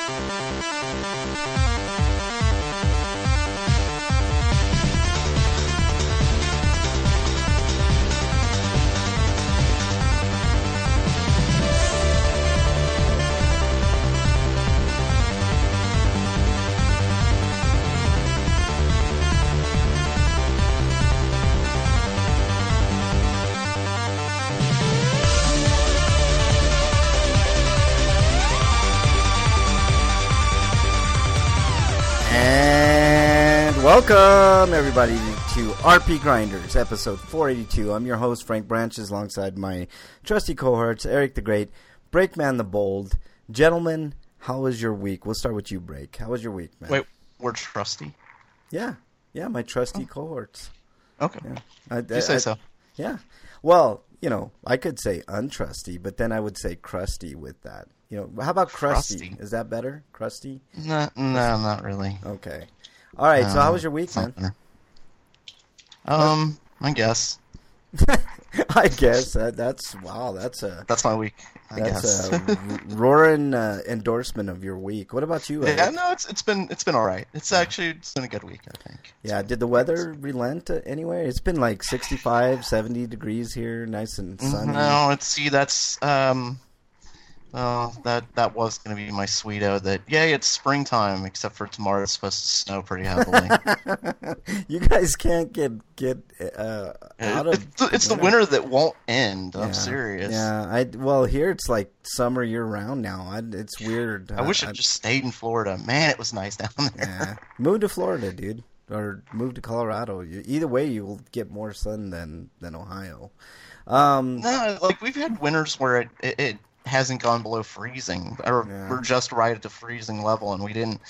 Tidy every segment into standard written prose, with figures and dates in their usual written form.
Welcome, everybody, to RP Grinders, episode 482. I'm your host, Frank Branches, alongside my trusty cohorts, Eric the Great, Breakman the Bold. Gentlemen, how was your week? We'll start with you, Break. How was your week, man? Wait, we're trusty? Yeah, my trusty cohorts. Okay. Yeah. You say so. Yeah. Well, you know, I could say untrusty, but then I would say crusty with that. You know, how about crusty? Is that better? Crusty? No, not really. Okay. All right, so how was your week, man? I guess. I guess that's my week. That's a roaring endorsement of your week. What about you, Eric? Yeah, no, it's been all right. It's been a good week, I think. Yeah, did the weather relent anywhere? It's been like 65, 70 degrees here, nice and sunny. No, that's well, that was going to be my sweeto. That it's springtime, except for tomorrow. It's supposed to snow pretty heavily. You guys can't get out of. It's the winter that won't end. I'm serious. Yeah, well, here it's like summer year round now. It's weird. I wish it just stayed in Florida. Man, it was nice down there. Yeah, move to Florida, dude, or move to Colorado. Either way, you will get more sun than Ohio. No, like we've had winters where it hasn't gone below freezing, or we're just right at the freezing level, and we didn't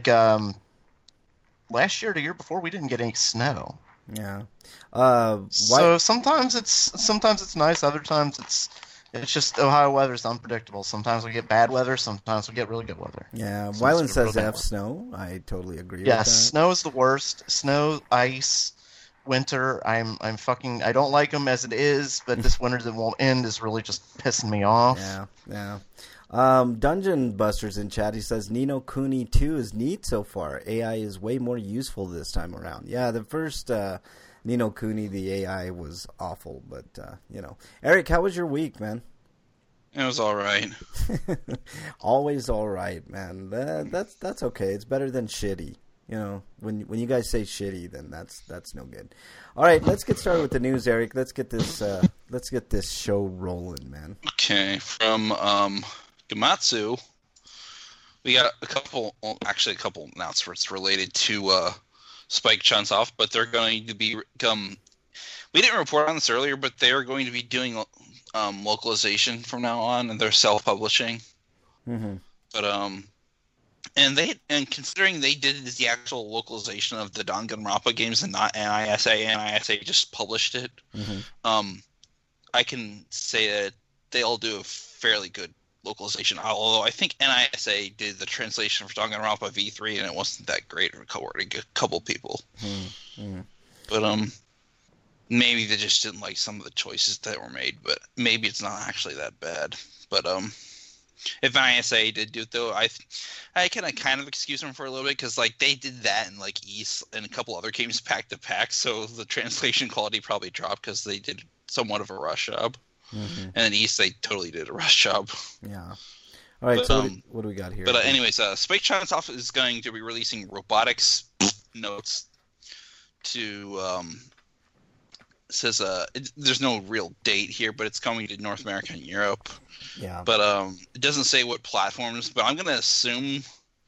last year, the year before, we didn't get any snow. Yeah. So sometimes it's nice, other times it's just Ohio weather's unpredictable. Sometimes we get bad weather, sometimes we get really good weather. Yeah, Wyland says F snow. I totally agree with that. Yes, snow is the worst. Snow, ice, winter, I don't like them as it is, but this winter that won't end is really just pissing me off. Yeah. Dungeon Busters in chat, he says Ni no Kuni 2 is neat so far. AI is way more useful this time around. Yeah, the first Ni no Kuni, the AI was awful, but you know. Eric, how was your week, man? It was all right. Always all right, man. That's okay. It's better than shitty. You know, when you guys say shitty, then that's no good. All right, let's get started with the news, Eric. Let's get this show rolling, man. Okay, from Gematsu, we got a couple announcements related to Spike Chunsoft, but they're going to be we didn't report on this earlier, but they're going to be doing localization from now on, and they're self-publishing. Mm-hmm. But And considering they did the actual localization of the Danganronpa games and not NISA just published it, I can say that they'll do a fairly good localization. Although I think NISA did the translation for Danganronpa V3 and it wasn't that great for a couple people. But maybe they just didn't like some of the choices that were made. But maybe it's not actually that bad. But if NISA did do it, though, I can kind of excuse them for a little bit because like they did that in like East and a couple other games back to back, so the translation quality probably dropped because they did somewhat of a rush job. And in East, they totally did a rush job. Yeah. All right. But, so what do we got here? But anyways, Spike Chunsoft is going to be releasing robotics notes to. Says there's no real date here, but it's coming to North America and Europe. Yeah. But it doesn't say what platforms. But I'm gonna assume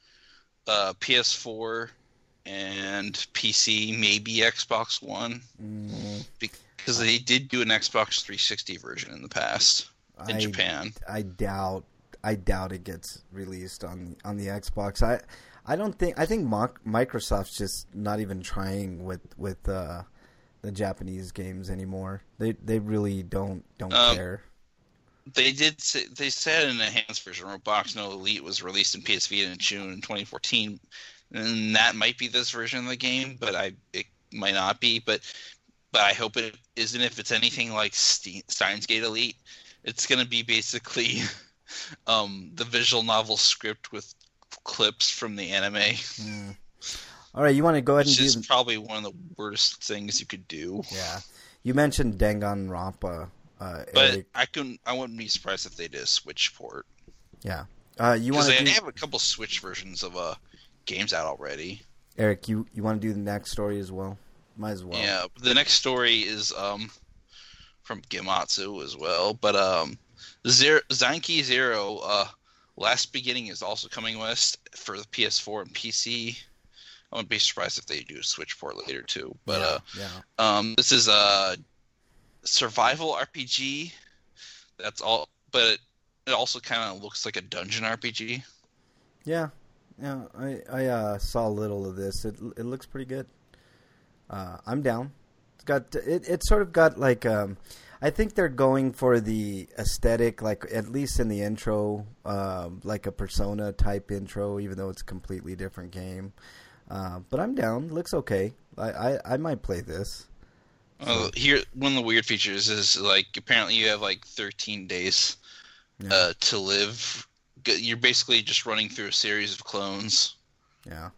PS4 and PC, maybe Xbox One, because they did do an Xbox 360 version in the past in Japan. I doubt it gets released on the Xbox. I think Microsoft's just not even trying with the Japanese games anymore. They really don't care. They said in the enhanced version, Roblox No Elite was released in PS Vita in June 2014, and that might be this version of the game, but it might not be. But I hope it isn't. If it's anything like Steins Gate Elite, it's going to be basically the visual novel script with clips from the anime. Mm. All right, you want to go ahead and do... Which is probably one of the worst things you could do. Yeah. You mentioned Danganronpa. But Eric. I wouldn't be surprised if they did a Switch port. Yeah. Because they have a couple Switch versions of games out already. Eric, you want to do the next story as well? Might as well. Yeah, the next story is from Gematsu as well. But Zanki Zero, Last Beginning is also coming west for the PS4 and PC. I wouldn't be surprised if they do a Switch port later too. But this is a survival RPG. That's all, but it also kind of looks like a dungeon RPG. Yeah, I saw a little of this. It looks pretty good. I'm down. It's sort of got like I think they're going for the aesthetic, like at least in the intro, like a Persona type intro, even though it's a completely different game. But I'm down. Looks okay. I might play this. Here, one of the weird features is like apparently you have like 13 days to live. You're basically just running through a series of clones. Yeah.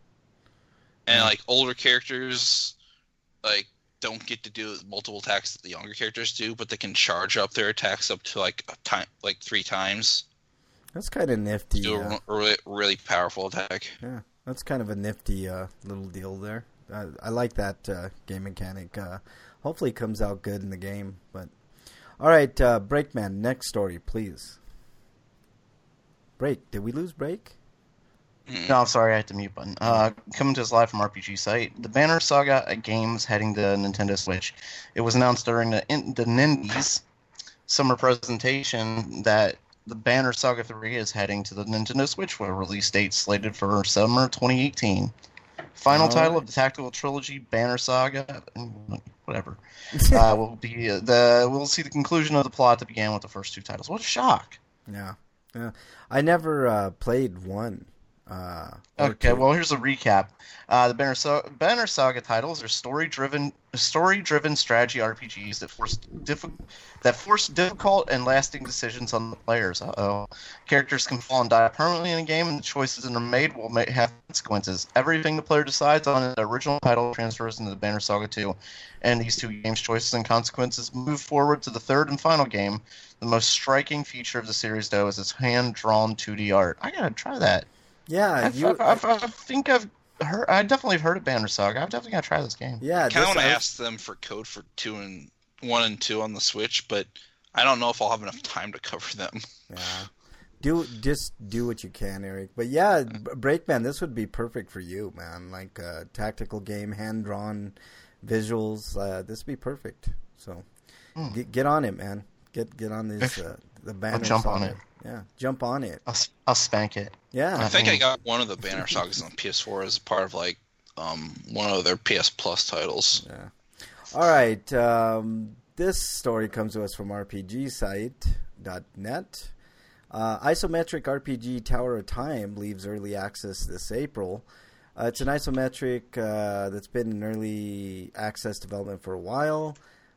And like older characters, like don't get to do multiple attacks that the younger characters do, but they can charge up their attacks up to like a time, like 3 times. That's kind of nifty. Do a really powerful attack. Yeah, that's kind of a nifty little deal there. I like that game mechanic. Hopefully it comes out good in the game. But all right, Breakman, next story, please. Break. Did we lose Break? No, I'm sorry, I hit the mute button. Coming to us live from RPG site, the Banner Saga games heading to Nintendo Switch. It was announced during the Nindies summer presentation that the Banner Saga 3 is heading to the Nintendo Switch with a release date slated for summer 2018. Final title of the tactical trilogy, Banner Saga, whatever, will be we'll see the conclusion of the plot that began with the first 2 titles. What a shock! Yeah. I never played 1. Okay, well, here's a recap. The Banner Saga titles are story-driven strategy RPGs that force difficult and lasting decisions on the players. Characters can fall and die permanently in a game, and the choices that are made will have consequences. Everything the player decides on in the original title transfers into the Banner Saga 2, and these 2 games' choices and consequences move forward to the 3rd and final game. The most striking feature of the series, though, is its hand-drawn 2D art. I gotta try that. Yeah, I think I definitely heard of Banner Saga. I'm definitely gonna try this game. Yeah, I kind of want to ask them for code for 1 and 2 on the Switch, but I don't know if I'll have enough time to cover them. Yeah, just do what you can, Eric. But yeah, Breakman, this would be perfect for you, man. Like a tactical game, hand drawn visuals. This would be perfect. So get on it, man. Get on this the Banner. I'll jump Saga. on it. Yeah, jump on it. I'll spank it. Yeah, I think I got one of the Banner Sagas on PS4 as part of like one of their PS Plus titles. Yeah. All right. This story comes to us from RPGsite.net. Isometric RPG Tower of Time leaves early access this April. It's an isometric that's been in early access development for a while.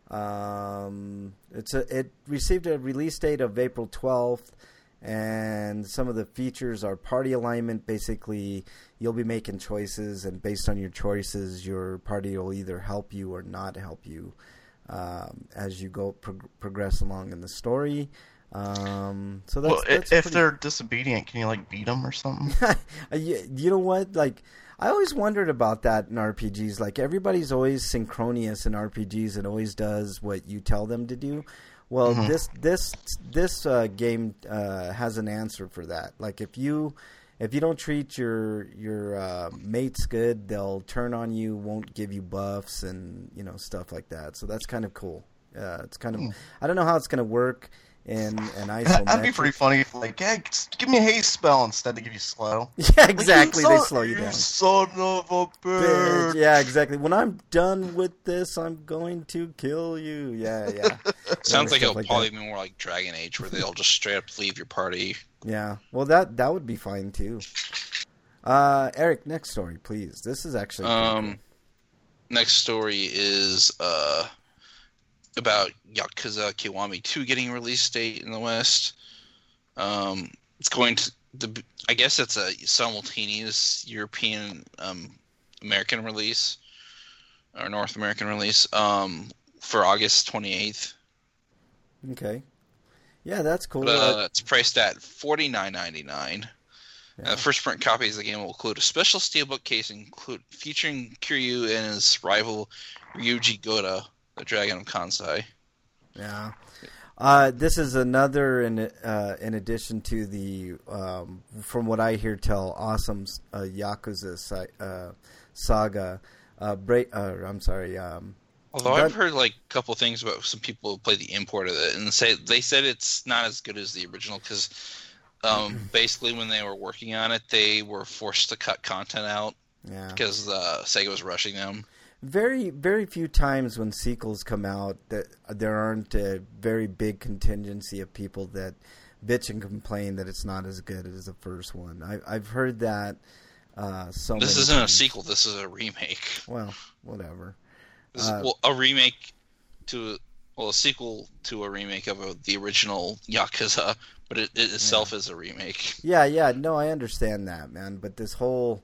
It received a release date of April 12th, and some of the features are party alignment. Basically, you'll be making choices, and based on your choices, your party will either help you or not help you as you go progress along in the story. So that's if they're disobedient, can you like beat them or something? You know what? Like, I always wondered about that in RPGs. Like, everybody's always synchronous in RPGs and always does what you tell them to do. Well, this game has an answer for that. Like, if you don't treat your mates good, they'll turn on you, won't give you buffs, and stuff like that. So that's kind of cool. It's kind of I don't know how it's going to work in an isometric. That'd be pretty funny if like, hey, give me a haste spell instead to give you slow. Yeah, exactly. They slow you down. You son of a bitch. Yeah, exactly. When I'm done with this, I'm going to kill you. Yeah. Sounds like it'll probably be more like Dragon Age, where they'll just straight up leave your party. Yeah. Well, that would be fine too. Eric, next story, please. This is actually cool. Next story is about Yakuza Kiwami 2 getting a release date in the West. It's going to I guess it's a simultaneous European American release or North American release for August 28th. Okay. Yeah, that's cool. It's priced at $49.99. Yeah. The first print copies of the game will include a special steelbook case featuring Kiryu and his rival Ryuji Goda, the Dragon of Kansai. Yeah. This is another in addition to the from what I hear tell awesome Yakuza saga. Although I've heard like a couple things about some people who play the import of it, and they said it's not as good as the original because basically when they were working on it, they were forced to cut content out because Sega was rushing them. Very, very few times when sequels come out that there aren't a very big contingency of people that bitch and complain that it's not as good as the first one. I've heard that so This many isn't times. a sequel. This is a remake. Well, whatever. This is, a remake to a sequel to a remake of the original Yakuza, but it itself is a remake. Yeah. No, I understand that, man. But this whole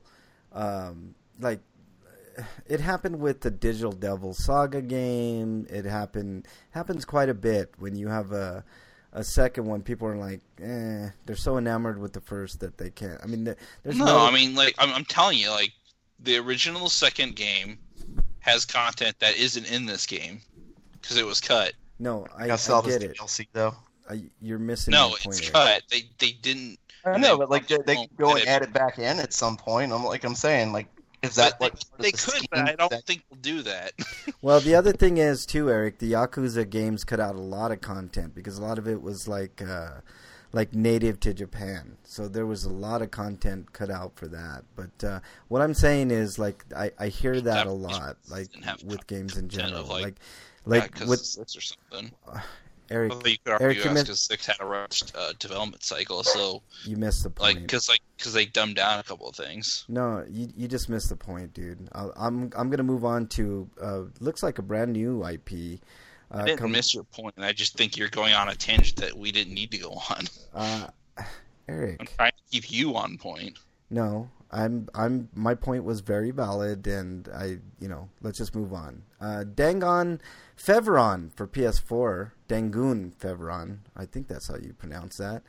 it happened with the Digital Devil Saga game. It happens quite a bit when you have a second one. People are like, they're so enamored with the first that they can't. I mean, there's no. I mean, like I'm telling you, like the original second game has content that isn't in this game because it was cut. No, I get it. DLC though. You're missing. No, the point it's here. cut. They didn't. I know, but like they go and add it back in at some point. I'm saying like. Is that like they could, but I don't think they'll do that. Well, the other thing is too, Eric. The Yakuza games cut out a lot of content because a lot of it was like native to Japan, so there was a lot of content cut out for that. But what I'm saying is, like, I hear that a lot, like with games in general, like with or something. Eric, well, you could argue because 6 had a rushed development cycle, so you missed the point. Because they dumbed down a couple of things. No, you just missed the point, dude. I'm gonna move on to looks like a brand new IP. I didn't miss your point, and I just think you're going on a tangent that we didn't need to go on. Eric, I'm trying to keep you on point. No, my point was very valid, and let's just move on. Dangon Fevron for PS4. Dangun Fevron. I think that's how you pronounce that.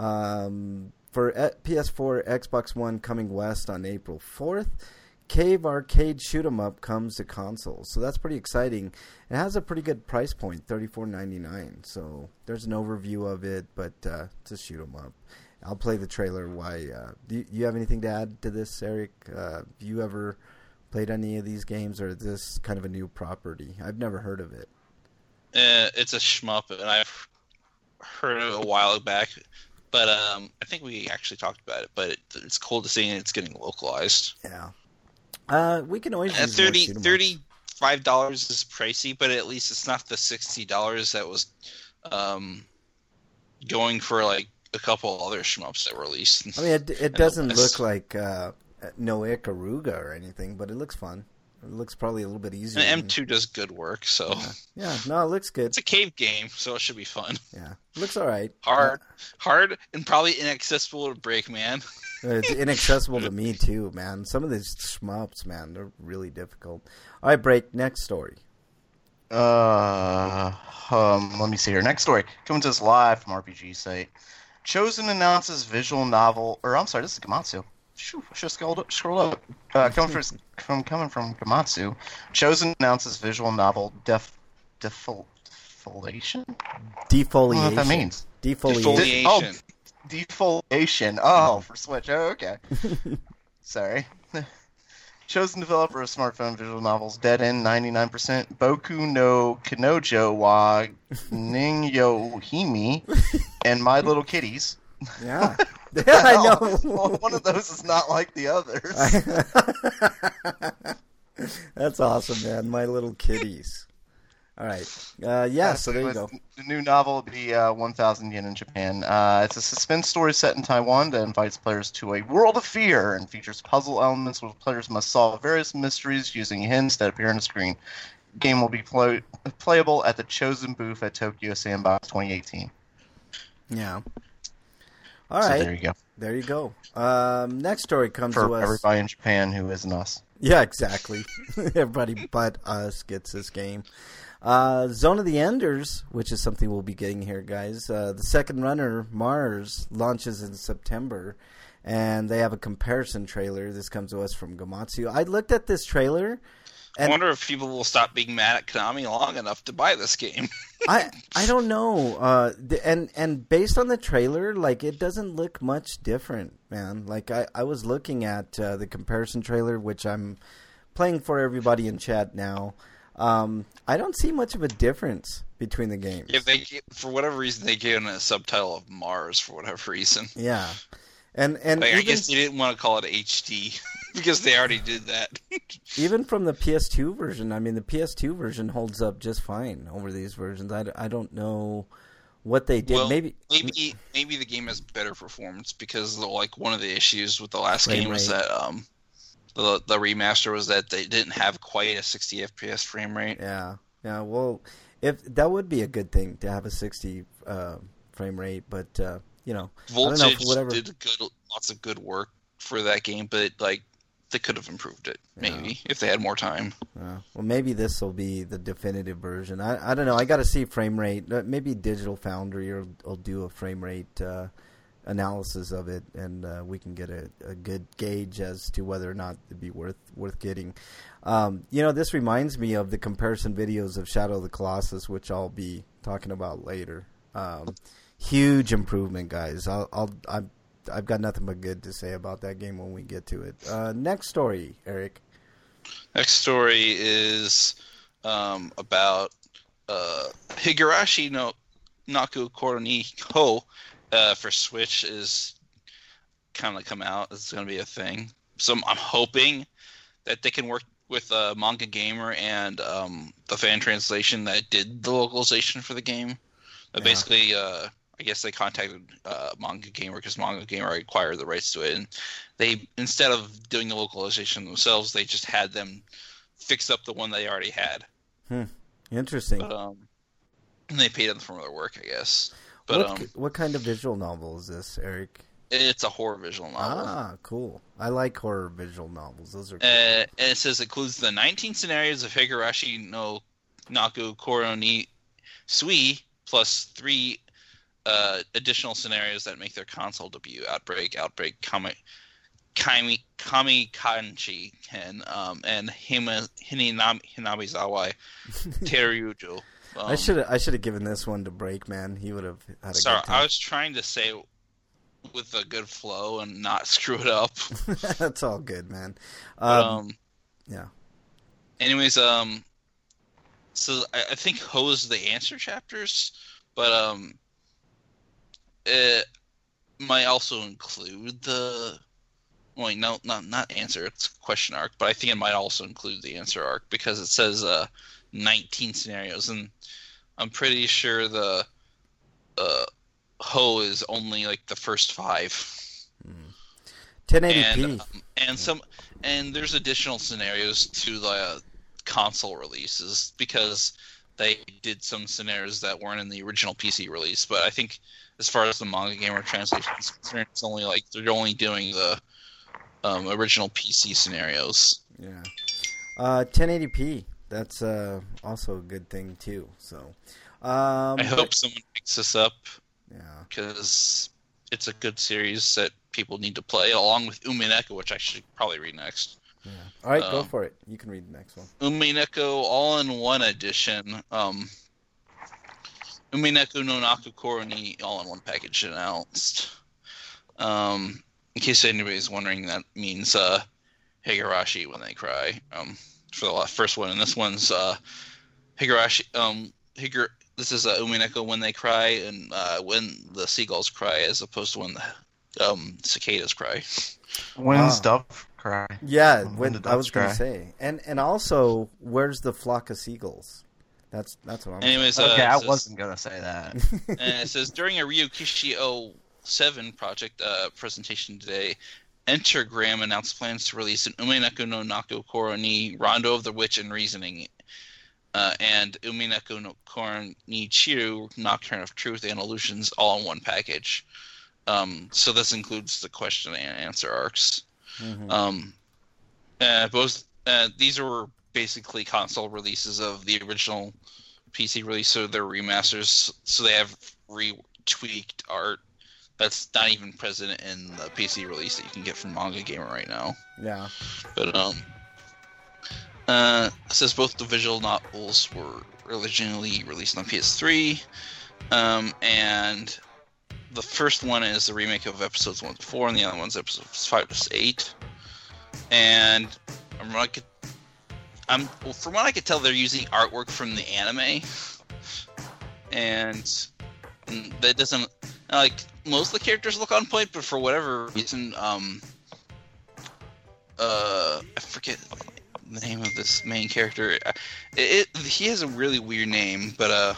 For PS4, Xbox One coming west on April 4th. Cave Arcade Shoot 'em Up comes to consoles, so that's pretty exciting. It has a pretty good price point, $34.99. So there's an overview of it, but it's a shoot 'em up. I'll play the trailer. Do you have anything to add to this, Eric? Have you ever played any of these games, or is this kind of a new property? I've never heard of it. It's a shmup, and I've heard it a while back, but I think we actually talked about it. But it's cool to see it's getting localized. Yeah. We can always use $35 is pricey, but at least it's not the $60 that was going for like a couple other shmups that were released. I mean, it doesn't look like No Ikaruga or anything, but it looks fun. It looks probably a little bit easier. And M2 does good work, so yeah. No, it looks good. It's a cave game, so it should be fun. Yeah, looks all right. Hard, and probably inaccessible to break, man. It's inaccessible to me too, man. Some of these shmups, man, they're really difficult. All right, break. Next story. Let me see here. Next story coming to us live from RPG site. Chosen announces visual novel, this is Gamatsu. Shoo, I should scroll up. Coming from Gamatsu. Chosen announces visual novel defoliation. Defoliation. I don't know what that means. Defoliation. Defoliation. Oh, for Switch. Oh, okay. Sorry. Chosen developer of smartphone visual novels, Dead End 99%, Boku no Kanojo wa Ningyo Himi, and My Little Kitties. Yeah. Yeah, I know. One of those is not like the others. That's awesome, man. My Little Kitties. All right. So there you go. The new novel will be 1,000 yen in Japan. It's a suspense story set in Taiwan that invites players to a world of fear and features puzzle elements where players must solve various mysteries using hints that appear on the screen. The game will be playable at the Chosen booth at Tokyo Sandbox 2018. Yeah. All right. So there you go. There you go. Next story comes to us. For everybody in Japan who isn't us. Yeah, exactly. Everybody but us gets this game. Zone of the Enders, which is something we'll be getting here, guys. The second runner, Mars, launches in September, and they have a comparison trailer. This comes to us from Gamatsu. I looked at this trailer. I wonder if people will stop being mad at Konami long enough to buy this game. I don't know. And based on the trailer, like, it doesn't look much different, man. Like, I was looking at the comparison trailer, which I'm playing for everybody in chat now. I don't see much of a difference between the games. If for whatever reason, they gave it a subtitle of Mars for whatever reason. Yeah. And like, I guess they didn't want to call it HD because they already did that. Even from the PS2 version, I mean, the PS2 version holds up just fine over these versions. I don't know what they did. Well, maybe the game has better performance because like one of the issues with the last game was that the remaster was that they didn't have quite a 60 FPS frame rate. Yeah. Well, if that would be a good thing to have a 60 frame rate, but you know, Voltage I don't know, whatever. did lots of good work for that game, but like they could have improved it maybe if they had more time. Well, maybe this will be the definitive version. I don't know. I got to see frame rate. Maybe Digital Foundry will do a frame rate analysis of it, and we can get a good gauge as to whether or not it'd be worth getting. You know, this reminds me of the comparison videos of Shadow of the Colossus, which I'll be talking about later. Huge improvement, guys. I've got nothing but good to say about that game when we get to it. Next story, Eric. Next story is about Higurashi no Naku Koro ni Ho for Switch is kind of come out. It's going to be a thing. So I'm hoping that they can work with Manga Gamer and the fan translation that did the localization for the game. Basically, I guess they contacted Manga Gamer because Manga Gamer acquired the rights to it, and they, instead of doing the localization themselves, they just had them fix up the one they already had. Interesting. But, and they paid them for their work, I guess. But what kind of visual novel is this, Eric? It's a horror visual novel. Ah, cool. I like horror visual novels. Those are cool. And it says it includes the 19 scenarios of Higurashi no Naku Koro ni Sui plus 3 additional scenarios that make their console debut: Outbreak, Kami Kanchi, and Hinamizawa Teryujo. I should have given this one to Break, man. He would have had a good time. I was trying to say with a good flow and not screw it up. That's all good, man. Yeah. Anyways, so I think Ho's the answer chapters, but it might also include the not answer, it's question arc, but I think it might also include the answer arc because it says 19 scenarios, and I'm pretty sure the Ho is only like the first 5. 1080p. And there's additional scenarios to the console releases because they did some scenarios that weren't in the original PC release. But I think as far as the Manga Gamer translation is concerned, it's only like they're only doing the original PC scenarios. Yeah. 1080p. That's also a good thing too. So I hope someone picks this up. Yeah. Because it's a good series that people need to play, along with Umineko, which I should probably read next. Yeah. All right, go for it. You can read the next one. Umineko All-in-One Edition. Umineko no Naku Koro ni All-in-One package announced. In case anybody's wondering, that means Higurashi when they cry. For the first one, and this one's Higurashi. This is Umineko when they cry, and when the seagulls cry, as opposed to when the cicadas cry. When's dove cry? Yeah, when I was going to say, and also, where's the flock of seagulls? That's what I'm. Anyways, okay, I wasn't going to say that. And it says during a Ryukishi 07 project presentation today, Entergram announced plans to release an Umineko no Naku Koro ni Rondo of the Witch and Reasoning, and Umineko no Koro ni Chiru Nocturne of Truth and Illusions all in one package. So this includes the question and answer arcs. Mm-hmm. Both these were basically console releases of the original PC release, so they're remasters. So they have retweaked art that's not even present in the PC release that you can get from Manga Gamer right now. Yeah. But it says both the visual novels were originally released on PS3, and the first one is the remake of episodes 1 to 4, and the other one's episodes 5 to 8. And from what I could tell, they're using artwork from the anime, and that doesn't like most of the characters look on point, but for whatever reason, I forget the name of this main character. He has a really weird name, but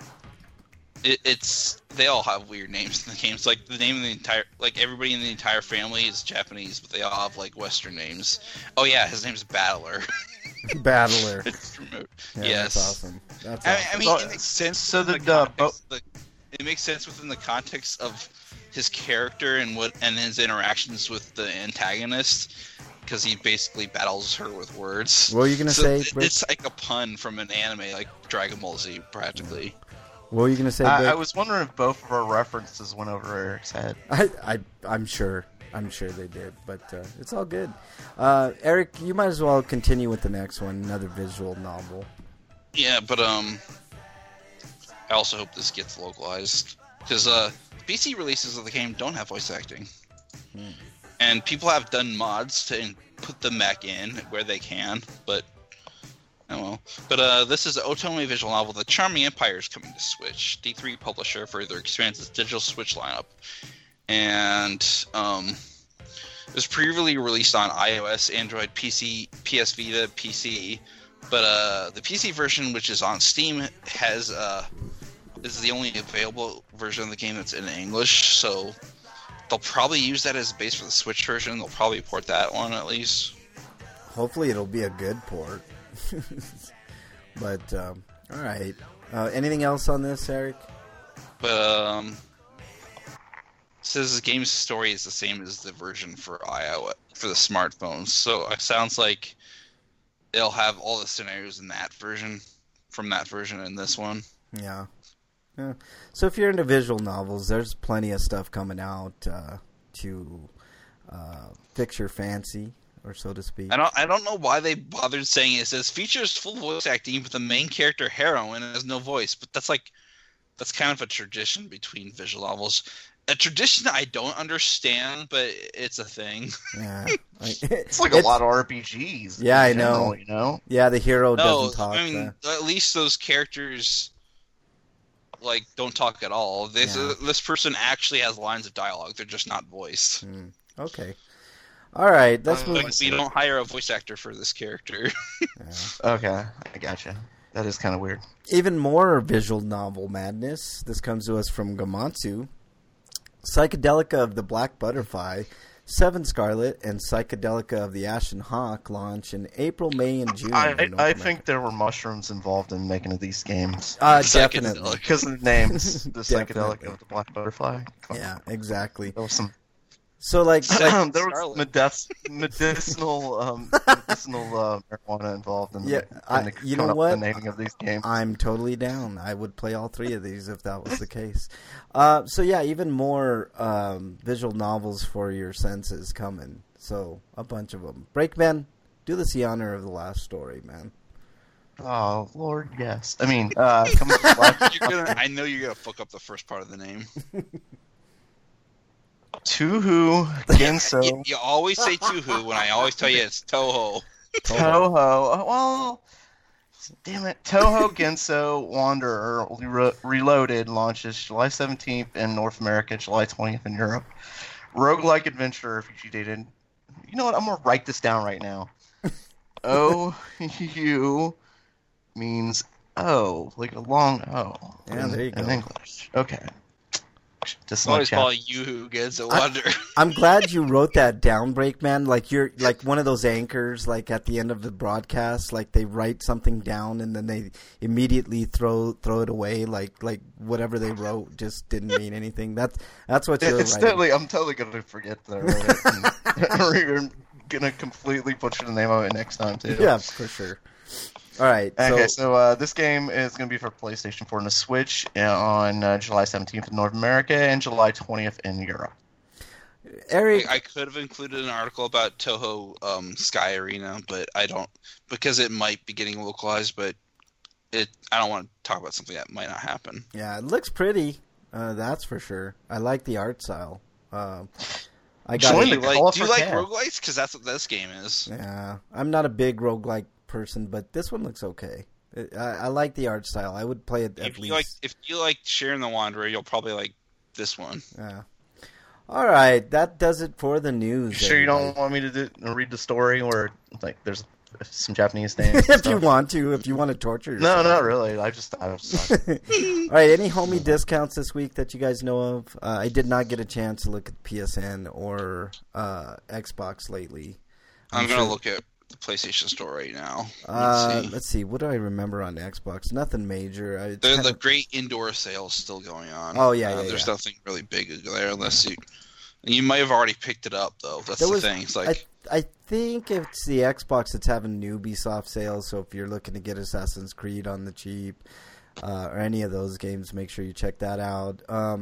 they all have weird names in the games. Like the name of the entire, like everybody in the entire family is Japanese, but they all have like Western names. Oh yeah, his name's Battler. Battler. Yeah, yes. That's awesome. That's awesome. I mean, it makes sense. So it makes sense within the context of his character and his interactions with the antagonist, because he basically battles her with words. What were you gonna say? It's like a pun from an anime like Dragon Ball Z, practically. What were you gonna say? I was wondering if both of our references went over Eric's head. I'm sure they did, but it's all good. Eric, you might as well continue with the next one, another visual novel. Yeah, but I also hope this gets localized, because PC releases of the game don't have voice acting, and people have done mods to put them back in where they can, but oh well. But this is an Otome visual novel, The Charming Empire, is coming to Switch. D3 publisher further expands its digital Switch lineup, and it was previously released on iOS, Android, PC, PS Vita, PC. But the PC version, which is on Steam, is the only available version of the game that's in English. So they'll probably use that as a base for the Switch version. They'll probably port that one at least. Hopefully, it'll be a good port. But all right. Anything else on this, Eric? But says the game's story is the same as the version for iOS for the smartphones. So it sounds like it'll have all the scenarios in that version, from that version in this one. Yeah. So if you're into visual novels, there's plenty of stuff coming out to fix your fancy, or so to speak. I don't know why they bothered saying it. It says features full voice acting, but the main character heroine has no voice. But that's kind of a tradition between visual novels. A tradition I don't understand, but it's a thing. Yeah, it's like a lot of RPGs. Yeah, I know. You know. Yeah, the hero doesn't talk. I mean, at least those characters don't talk at all. This person actually has lines of dialogue. They're just not voiced. Okay. All right. Let's move. So you don't hire a voice actor for this character. Yeah. Okay, I gotcha. That is kind of weird. Even more visual novel madness. This comes to us from Gamatsu. Psychedelica of the Black Butterfly, Seven Scarlet, and Psychedelica of the Ashen Hawk launch in April, May, and June. I think there were mushrooms involved in making of these games. Definitely. Because of the names. The Psychedelica of the Black Butterfly. Yeah, exactly. There was some... So, there was medicinal marijuana involved in the naming of these games. I'm totally down. I would play all three of these if that was the case. Even more visual novels for your senses coming. So, a bunch of them. Breakman, do us the honor of the last story, man. Oh, Lord, yes. I mean, coming to life. I know you're going to fuck up the first part of the name. Touhou Genso. You always say Touhou when I always tell you it's Touhou. Touhou. Well, damn it. Touhou Genso Wanderer Reloaded launches July 17th in North America, July 20th in Europe. Roguelike adventure RPG dated. You know what? I'm going to write this down right now. O-U means O, like a long O. Yeah, there you go. In English. Okay. Just always call you who gets a wonder. I'm glad you wrote that down, Breakman. Like you're like one of those anchors. Like at the end of the broadcast, like they write something down and then they immediately throw it away. Like whatever they wrote just didn't mean anything. That's what you're writing. I'm totally gonna forget that I wrote it. Or even gonna completely butcher the name of it next time too. Yeah, for sure. All right. Okay, so this game is going to be for PlayStation 4 and the Switch on July 17th in North America and July 20th in Europe. Eric, I could have included an article about Toho Sky Arena, but I don't, because it might be getting localized, but I don't want to talk about something that might not happen. Yeah, it looks pretty. That's for sure. I like the art style. Do you like roguelikes? Because that's what this game is. Yeah, I'm not a big roguelike person, but this one looks okay. I like the art style. I would play it at least. If you like Sharon the Wanderer, you'll probably like this one. Yeah. All right, that does it for the news. You sure you don't want me to read the story where like there's some Japanese names? If you want to torture yourself. No, not really. I was All right, any homie discounts this week that you guys know of? I did not get a chance to look at PSN or Xbox lately. I'm going to look at the PlayStation Store right now. Let's see. What do I remember on Xbox? Nothing major. The great indoor sale is still going on. Oh, yeah, There's nothing really big there unless you might have already picked it up, though. That's the thing. It's like... I think it's the Xbox that's having Ubisoft sales, so if you're looking to get Assassin's Creed on the cheap or any of those games, make sure you check that out.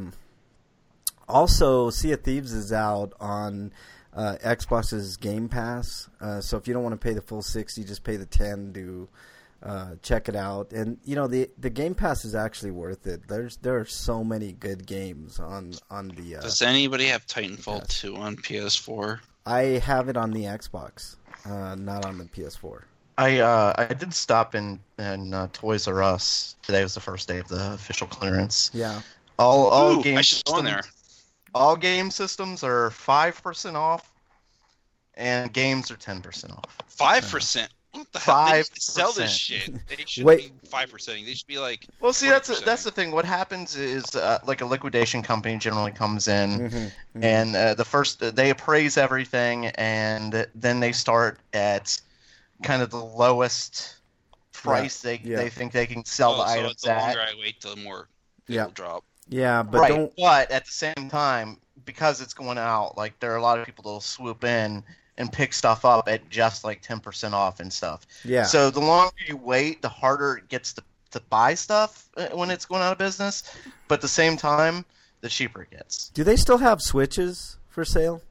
Also, Sea of Thieves is out on Xbox's Game Pass, so if you don't want to pay the full $60, just pay the $10 to check it out. And you know the Game Pass is actually worth it. There are so many good games on the. Does anybody have Titanfall 2 on PS4? I have it on the Xbox, not on the PS4. I did stop in Toys R Us. Today was the first day of the official clearance. Yeah. All game I should go in there. All game systems are 5% off, and games are 10% off. 5%. What the hell? 5%. They need to sell this shit. They should be 5%. They should be like. Well, see, that's the thing. What happens is like a liquidation company generally comes in, and they appraise everything, and then they start at kind of the lowest price they think they can sell the items at. The longer I wait, the more it will drop. Yeah, but But at the same time, because it's going out, like there are a lot of people that'll swoop in and pick stuff up at just like 10% off and stuff. Yeah. So the longer you wait, the harder it gets to buy stuff when it's going out of business. But at the same time, the cheaper it gets. Do they still have Switches for sale?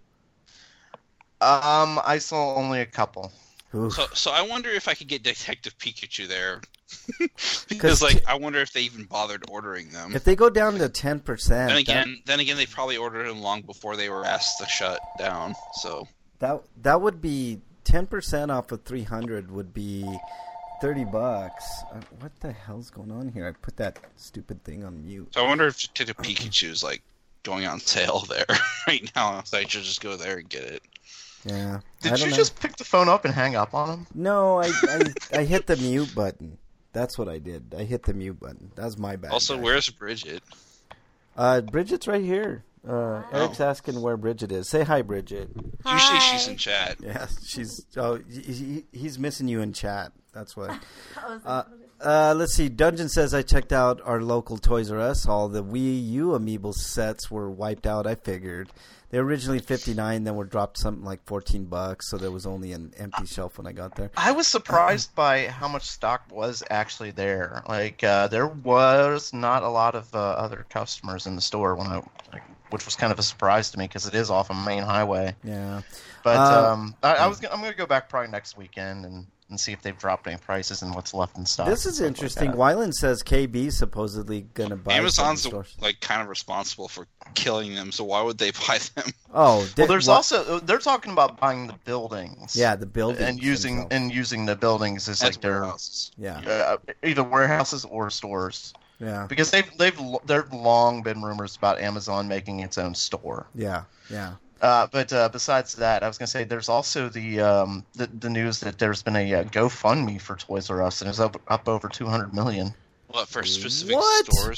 I saw only a couple. So I wonder if I could get Detective Pikachu there. Because I wonder if they even bothered ordering them. If they go down to 10%. Then again, they probably ordered them long before they were asked to shut down. So that would be 10% off of 300 would be $30. What the hell's going on here? I put that stupid thing on mute. So I wonder if Detective Pikachu is like going on sale there right now. So I should just go there and get it. Yeah. Did you just pick the phone up and hang up on him? No, I hit the mute button. That's what I did. I hit the mute button. That was my bad. Also, where's Bridget? Bridget's right here. Eric's asking where Bridget is. Say hi, Bridget. Hi. Usually she's in chat. Yeah, she's. Oh, he's missing you in chat. That's why. Let's see. Dungeon says I checked out our local Toys R Us. All the Wii U amiibo sets were wiped out. I figured they were originally $59, then were dropped something like $14. So there was only an empty shelf when I got there. I was surprised by how much stock was actually there. Like there was not a lot of other customers in the store which was kind of a surprise to me because it is off a main highway. Yeah, but I'm going to go back probably next weekend and see if they've dropped any prices and what's left in stock. This is interesting. Wyland says KB supposedly going to buy Amazon's like kind of responsible for killing them, so why would they buy them? Oh, well, there's also they're talking about buying the buildings. Yeah, the buildings and using the buildings as like their warehouses. Either warehouses or stores. Yeah, because there've long been rumors about Amazon making its own store. Yeah. But besides that, I was going to say there's also the news that there's been a GoFundMe for Toys R Us, and it's up over $200 million. What, for specific stores?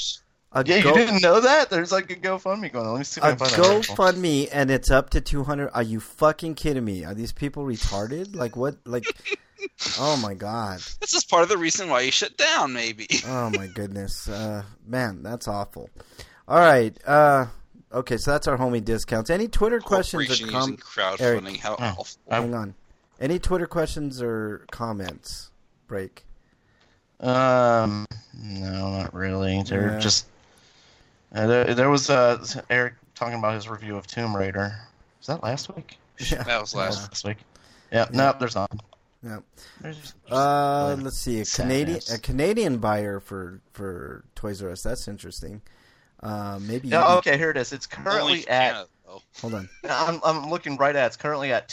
Yeah, you didn't know that? There's like a GoFundMe going on. Let me see if I A can find that. GoFundMe, and it's up to 200. Are you fucking kidding me? Are these people retarded? Like what? Like, oh my god. This is part of the reason why you shut down, maybe. Oh my goodness, man, that's awful. All right, okay, so that's our homie discounts. Any Twitter questions or using crowdfunding? How awful. Hang on. Any Twitter questions or comments? Break. No, not really. They're just. There was Eric talking about his review of Tomb Raider. Was that last week? Yeah. That was last week. Yeah. No, there's not. Yeah. Just let's see. A Canadian buyer for Toys R Us. That's interesting. Maybe. Yeah, okay, here it is. It's currently at. Canada, hold on. I'm looking right at. It's currently at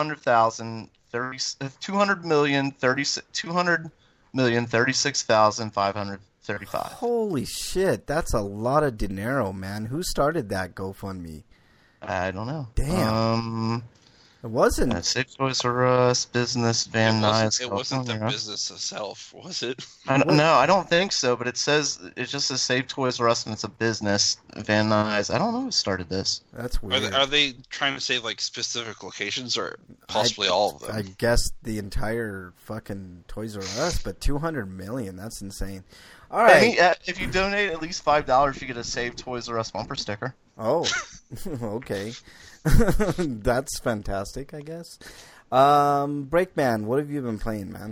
200,036,535. Holy shit, that's a lot of dinero, man. Who started that GoFundMe? I don't know. Damn. It wasn't. Save Toys R Us, business, Van Nuys. It wasn't the business itself, was it? No, I don't think so, but it just says Save Toys R Us, and it's a business, Van Nuys. I don't know who started this. That's weird. Are they trying to save like specific locations or possibly all of them? I guess the fucking Toys R Us, but 200 million, that's insane. All right. If you donate at least $5, you get a Save Toys R Us bumper sticker. Oh, okay. That's fantastic, I guess. Breakman, what have you been playing, man?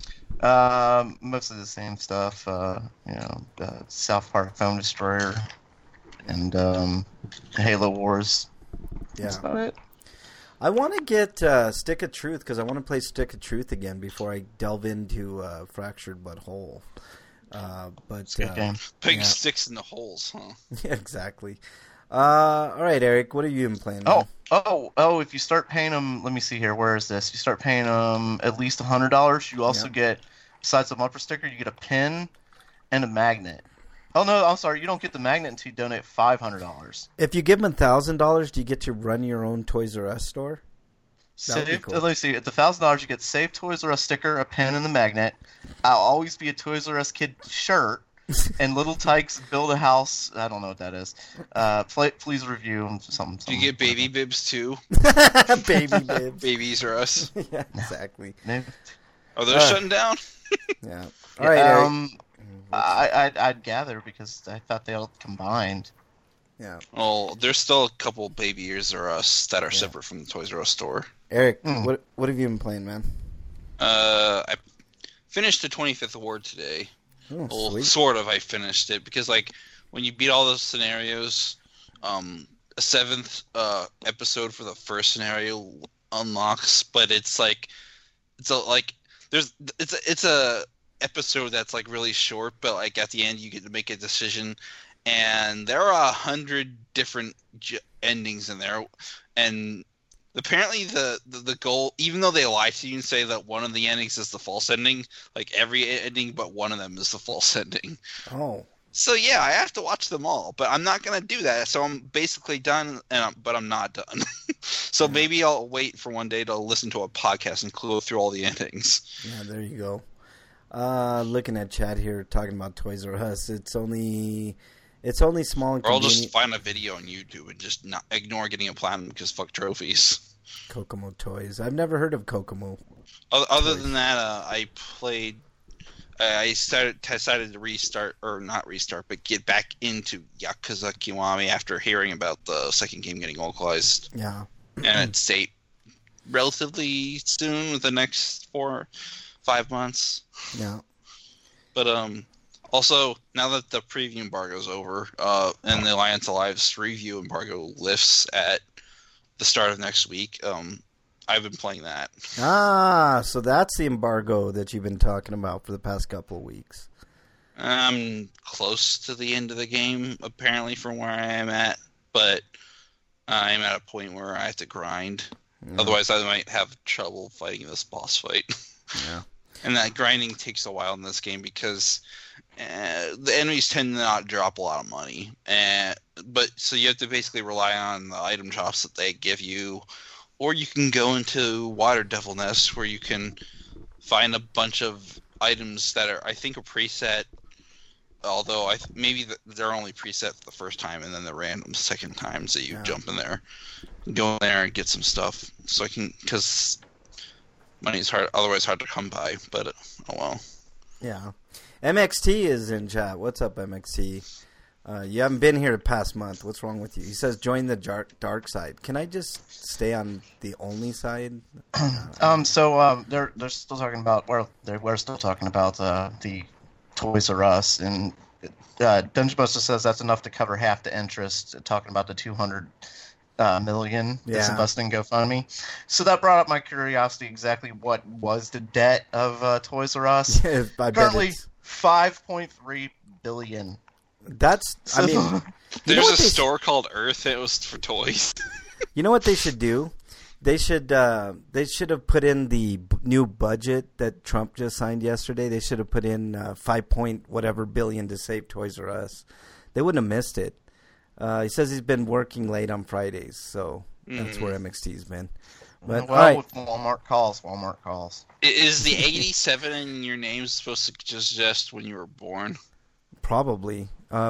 Mostly the same stuff. South Park Phone Destroyer and Halo Wars. Yeah. That's about it. I want to get Stick of Truth because I want to play Stick of Truth again before I delve into Fractured But Whole. It's a good game. Putting sticks in the holes, huh? Yeah, exactly. All right, Eric, what have you been playing? Man? If you start paying them, let me see here. Where is this? You start paying them at least $100. You also get, besides the bumper sticker, you get a pin and a magnet. Oh no, I'm sorry. You don't get the magnet until you donate $500. If you give them $1,000, do you get to run your own Toys R Us store? Cool. Let me see. At the $1,000, you get Save Toys R Us sticker, a pin, and the magnet. I'll always be a Toys R Us kid shirt, and Little Tykes Build a House. I don't know what that is. Please review something. Do you get baby bibs too? Baby bibs. Babies R Us. Yeah, exactly. Are they shutting down? Yeah. All right, Eric. I'd gather because I thought they all combined. Yeah. Well, there's still a couple Baby Ears R Us that are separate from the Toys R Us store. Eric, what have you been playing, man? I finished the 25th award today. Oh, well, sweet. sort of. I finished it because, like, when you beat all those scenarios, a 7th episode for the first scenario unlocks. But it's like, it's a episode that's like really short, but like at the end you get to make a decision, and there are 100 different endings in there, and apparently the goal, even though they lie to you and say that one of the endings is the false ending, like every ending but one of them is the false ending. Oh. So yeah, I have to watch them all, but I'm not gonna do that. So I'm basically done, but I'm not done. So maybe I'll wait for one day to listen to a podcast and go through all the endings. Yeah, there you go. Looking at chat here, talking about Toys R Us. It's only small and Or I'll convenient. just find a video on YouTube and just not ignore getting a platinum because fuck trophies. Kokomo Toys. I've never heard of Kokomo. Other than that, I played. I decided to restart, or not restart, but get back into Yakuza Kiwami after hearing about the second game getting localized. Yeah. And it's state relatively soon, the next 4-5 months. Yeah. But also, now that the preview embargo is over, and the Alliance Alive's review embargo lifts at the start of next week, I've been playing that. So that's the embargo that you've been talking about for the past couple of weeks. I'm close to the end of the game, apparently, from where I am at, but I'm at a point where I have to grind. Yeah. Otherwise, I might have trouble fighting this boss fight. Yeah. And that grinding takes a while in this game because the enemies tend to not drop a lot of money. But so you have to basically rely on the item drops that they give you, or you can go into Water Devil Nest where you can find a bunch of items that are, I think, a preset Although maybe they're only preset the first time, and then the random second times that you jump in there, go in there and get some stuff. So I can, because money's otherwise hard to come by. But oh well. Yeah, MXT is in chat. What's up, MXT? You haven't been here the past month. What's wrong with you? He says, join the dark side. Can I just stay on the only side? So they're still talking about, we're still talking about the Toys R Us, and Dungeon Buster says that's enough to cover half the interest, talking about the 200 million that's invested in GoFundMe. So that brought up my curiosity, exactly what was the debt of Toys R Us. Currently 5.3 billion. That's, I mean... There's a store called Earth. It was for toys. You know what they should do? They should have put in the new budget that Trump just signed yesterday. They should have put in 5 billion to save Toys R Us. They wouldn't have missed it. He says he's been working late on Fridays, so that's where MXT's been. But, with Walmart calls. Is the 87 in your name supposed to suggest when you were born? Probably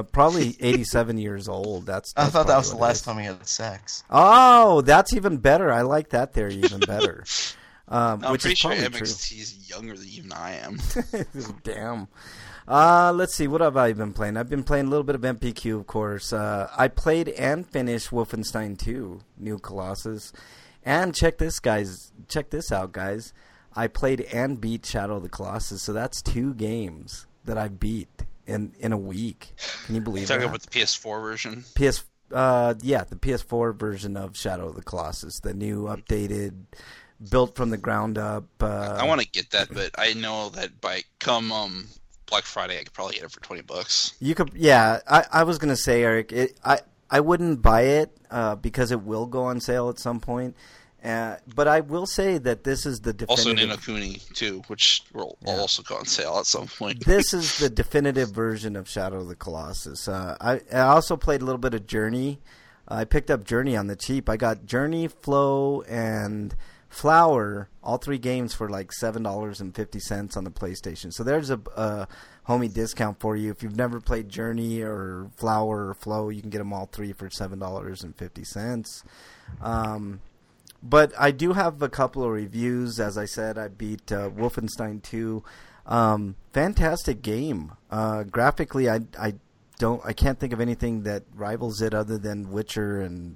87 years old. That's I thought that was the last time he had sex. Oh, that's even better. I like that theory even better. I'm which pretty is sure probably MXT is younger than even I am. Damn. Let's see. What have I been playing? I've been playing a little bit of MPQ, of course. I played and finished Wolfenstein 2, New Colossus. And check this out, guys. I played and beat Shadow of the Colossus, so that's 2 games that I beat in a week. Can you believe that? Talking about the PS4 version? The PS4 version of Shadow of the Colossus, the new updated, built from the ground up. I want to get that, but I know that by come Black Friday, I could probably get it for $20. You could, yeah. I was gonna say, Eric, I wouldn't buy it because it will go on sale at some point. But I will say that this is the definitive... Also Ni no Kuni, too, which will also go on sale at some point. This is the definitive version of Shadow of the Colossus. I also played a little bit of Journey. I picked up Journey on the cheap. I got Journey, Flow, and Flower, all 3 games for like $7.50 on the PlayStation. So there's a homie discount for you. If you've never played Journey or Flower or Flow, you can get them all 3 for $7.50. But I do have a couple of reviews. As I said, I beat Wolfenstein 2. Fantastic game. Graphically, I can't think of anything that rivals it other than Witcher and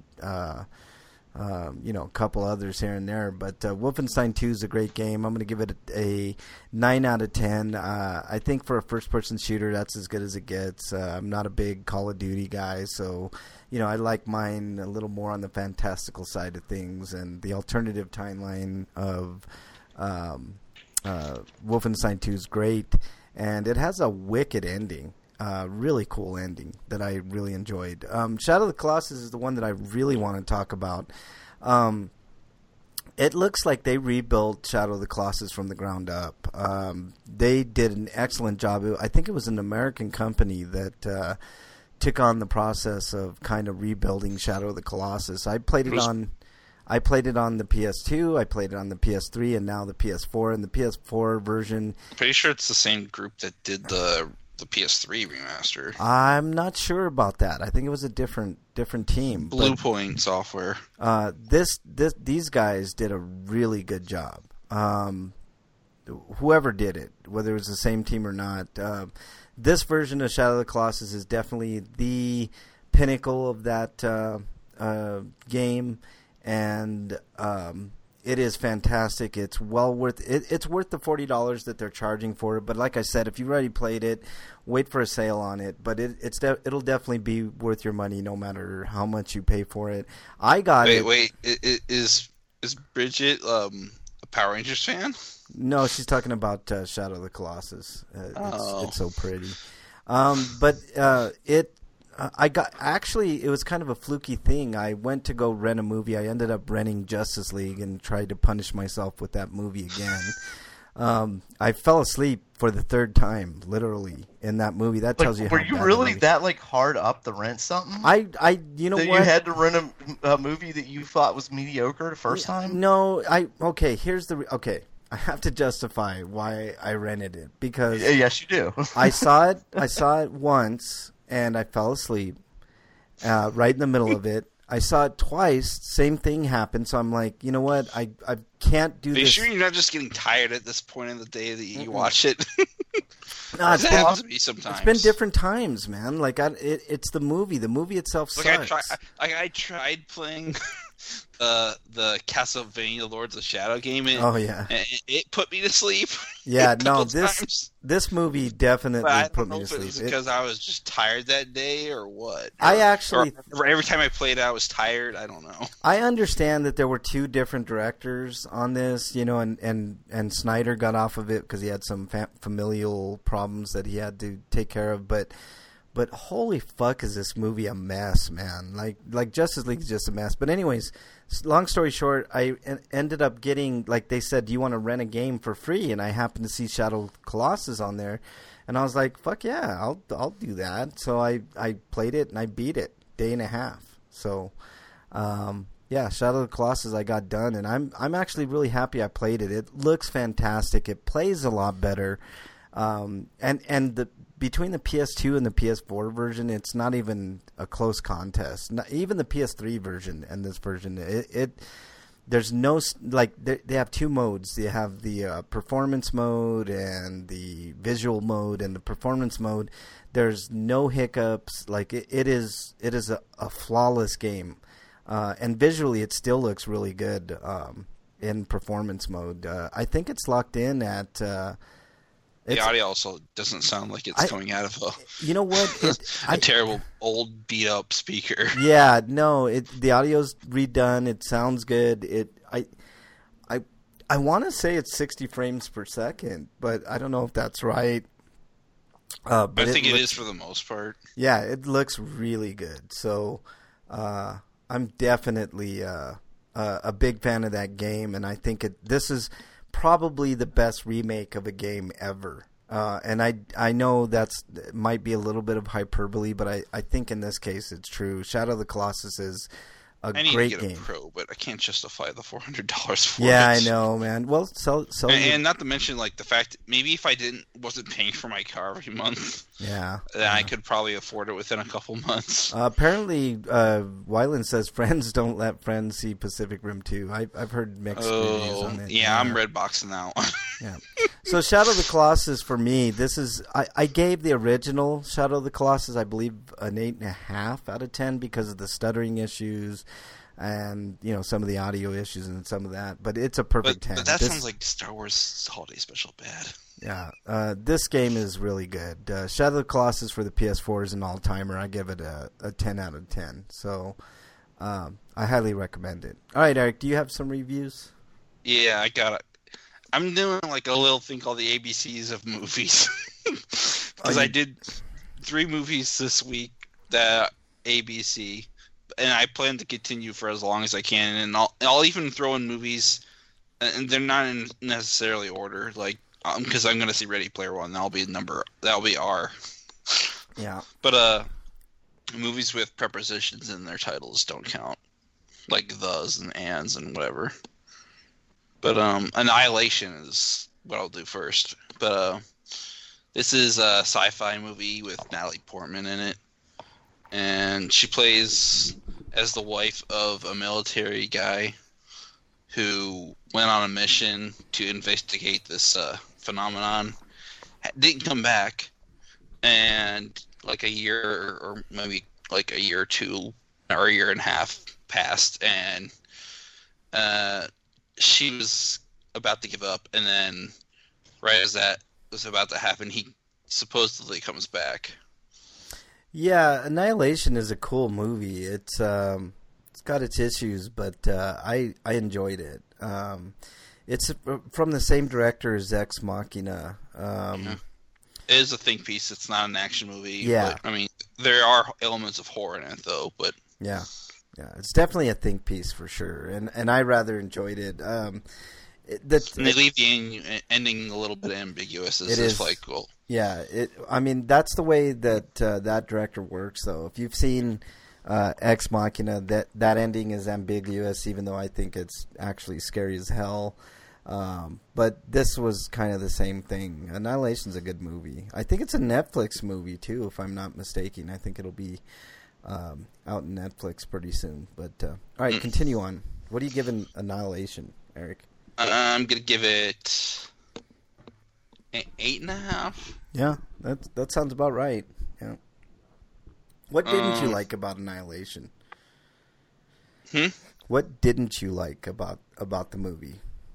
a couple others here and there. But Wolfenstein 2 is a great game. I'm going to give it a 9 out of 10. I think for a first-person shooter, that's as good as it gets. I'm not a big Call of Duty guy, so I like mine a little more on the fantastical side of things. And the alternative timeline of Wolfenstein 2 is great, and it has a wicked ending. Really cool ending that I really enjoyed. Shadow of the Colossus is the one that I really want to talk about. It looks like they rebuilt Shadow of the Colossus from the ground up. They did an excellent job. I think it was an American company that took on the process of kind of rebuilding Shadow of the Colossus. I played it on the PS2, I played it on the PS3, and now the PS4. And the PS4 version... Pretty sure it's the same group that did the PS3 remaster. I'm not sure about that. I think it was a different team. Blue Point Software. These guys did a really good job. Whoever did it, whether it was the same team or not, this version of Shadow of the Colossus is definitely the pinnacle of that game, and it is fantastic. It's well worth it. It's worth the $40 that they're charging for it. But like I said, if you've already played it, wait for a sale on it. But it'll definitely be worth your money, no matter how much you pay for it. I got it. Wait, is Bridget a Power Rangers fan? No, she's talking about Shadow of the Colossus. It's so pretty. It was kind of a fluky thing. I went to go rent a movie. I ended up renting Justice League and tried to punish myself with that movie again. I fell asleep for the 3rd time, literally, in that movie. That tells you how were you really that hard up to rent something? You know that what? You had to rent a movie that you thought was mediocre the first time? No, have to justify why I rented it because yes, you do. I saw it once and I fell asleep right in the middle of it. I saw it twice. Same thing happened. So I'm like, you know what? I can't do this. Are you sure you're not just getting tired at this point in the day that you watch it? No, it happens to me sometimes. It's been different times, man. Like it's the movie. The movie itself sucks. I tried playing the Castlevania Lords of Shadow game. And it put me to sleep. Yeah, no, this movie definitely put me to sleep. It was because I was just tired that day or what. Or every time I played, I was tired. I don't know. I understand that there were two different directors on this, and Snyder got off of it because he had some familial problems that he had to take care of, but holy fuck, is this movie a mess, man? Like Justice League is just a mess. But anyways, long story short, I ended up getting, like they said, do you want to rent a game for free? And I happened to see Shadow of the Colossus on there, and I was like, fuck yeah, I'll do that. So I played it and I beat it day and a half. So yeah, Shadow of the Colossus I got done, and I'm actually really happy I played it. It looks fantastic. It plays a lot better. And between the PS2 and the PS4 version, it's not even a close contest. Even the PS3 version and this version, there's no, like, they have two modes. They have the performance mode and the visual mode. And the performance mode, there's no hiccups. Like, it is a flawless game. And visually, it still looks really good in performance mode. I think it's locked in at... the audio also doesn't sound like it's coming out of you know what? a terrible old beat up speaker. Yeah, no, the audio's redone. It sounds good. I want to say it's 60 frames per second, but I don't know if that's right. But I think it is for the most part. Yeah, it looks really good. So I'm definitely a big fan of that game, and I think this is probably the best remake of a game ever. And I know it might be a little bit of hyperbole, but I think in this case it's true. Shadow of the Colossus is a great game. I need to get a Pro, but I can't justify the $400 for Yeah, it. I know, man. Well, and not to mention, like, the fact maybe if I wasn't paying for my car every month, then I could probably afford it within a couple months. Apparently, Wyland says friends don't let friends see Pacific Rim 2. I've heard mixed reviews on it. Yeah, I'm redboxing that one. Yeah. So Shadow of the Colossus for me, I gave the original Shadow of the Colossus, I believe, an 8.5 out of 10 because of the stuttering issues and some of the audio issues and some of that. But it's a perfect 10. But that sounds like Star Wars Holiday Special bad. Yeah, this game is really good. Shadow of the Colossus for the PS4 is an all-timer. I give it a 10 out of 10. So I highly recommend it. All right, Eric, do you have some reviews? Yeah, I got it. I'm doing like a little thing called the ABCs of movies. Because I did 3 movies this week that ABC, and I plan to continue for as long as I can. And I'll even throw in movies, and they're not in necessarily order, like because I'm going to see Ready Player One. That'll be R. Yeah. But movies with prepositions in their titles don't count, like thes and ands and whatever. But Annihilation is what I'll do first. But this is a sci-fi movie with Natalie Portman in it, and she plays as the wife of a military guy who went on a mission to investigate this phenomenon. Didn't come back, and like a year or maybe like a year or two or a year and a half passed, and she was about to give up, and then right as that was about to happen, he supposedly comes back. Yeah, Annihilation is a cool movie. It's got its issues, but I enjoyed it. It's from the same director as Ex Machina. It is a think piece. It's not an action movie. Yeah. But, I mean, there are elements of horror in it, though. But yeah, it's definitely a think piece for sure, and I rather enjoyed it. And they leave the ending a little bit ambiguous. It is like, well, yeah. I mean, that's the way that that director works, though. If you've seen Ex Machina, that ending is ambiguous, even though I think it's actually scary as hell. But this was kind of the same thing. Annihilation's a good movie. I think it's a Netflix movie too, if I'm not mistaken. I think it'll be out in Netflix pretty soon. But all right, continue on. What are you giving Annihilation, Eric? I'm gonna give it an 8.5. Yeah, that sounds about right. Yeah. What didn't you like about Annihilation? What didn't you like about the movie?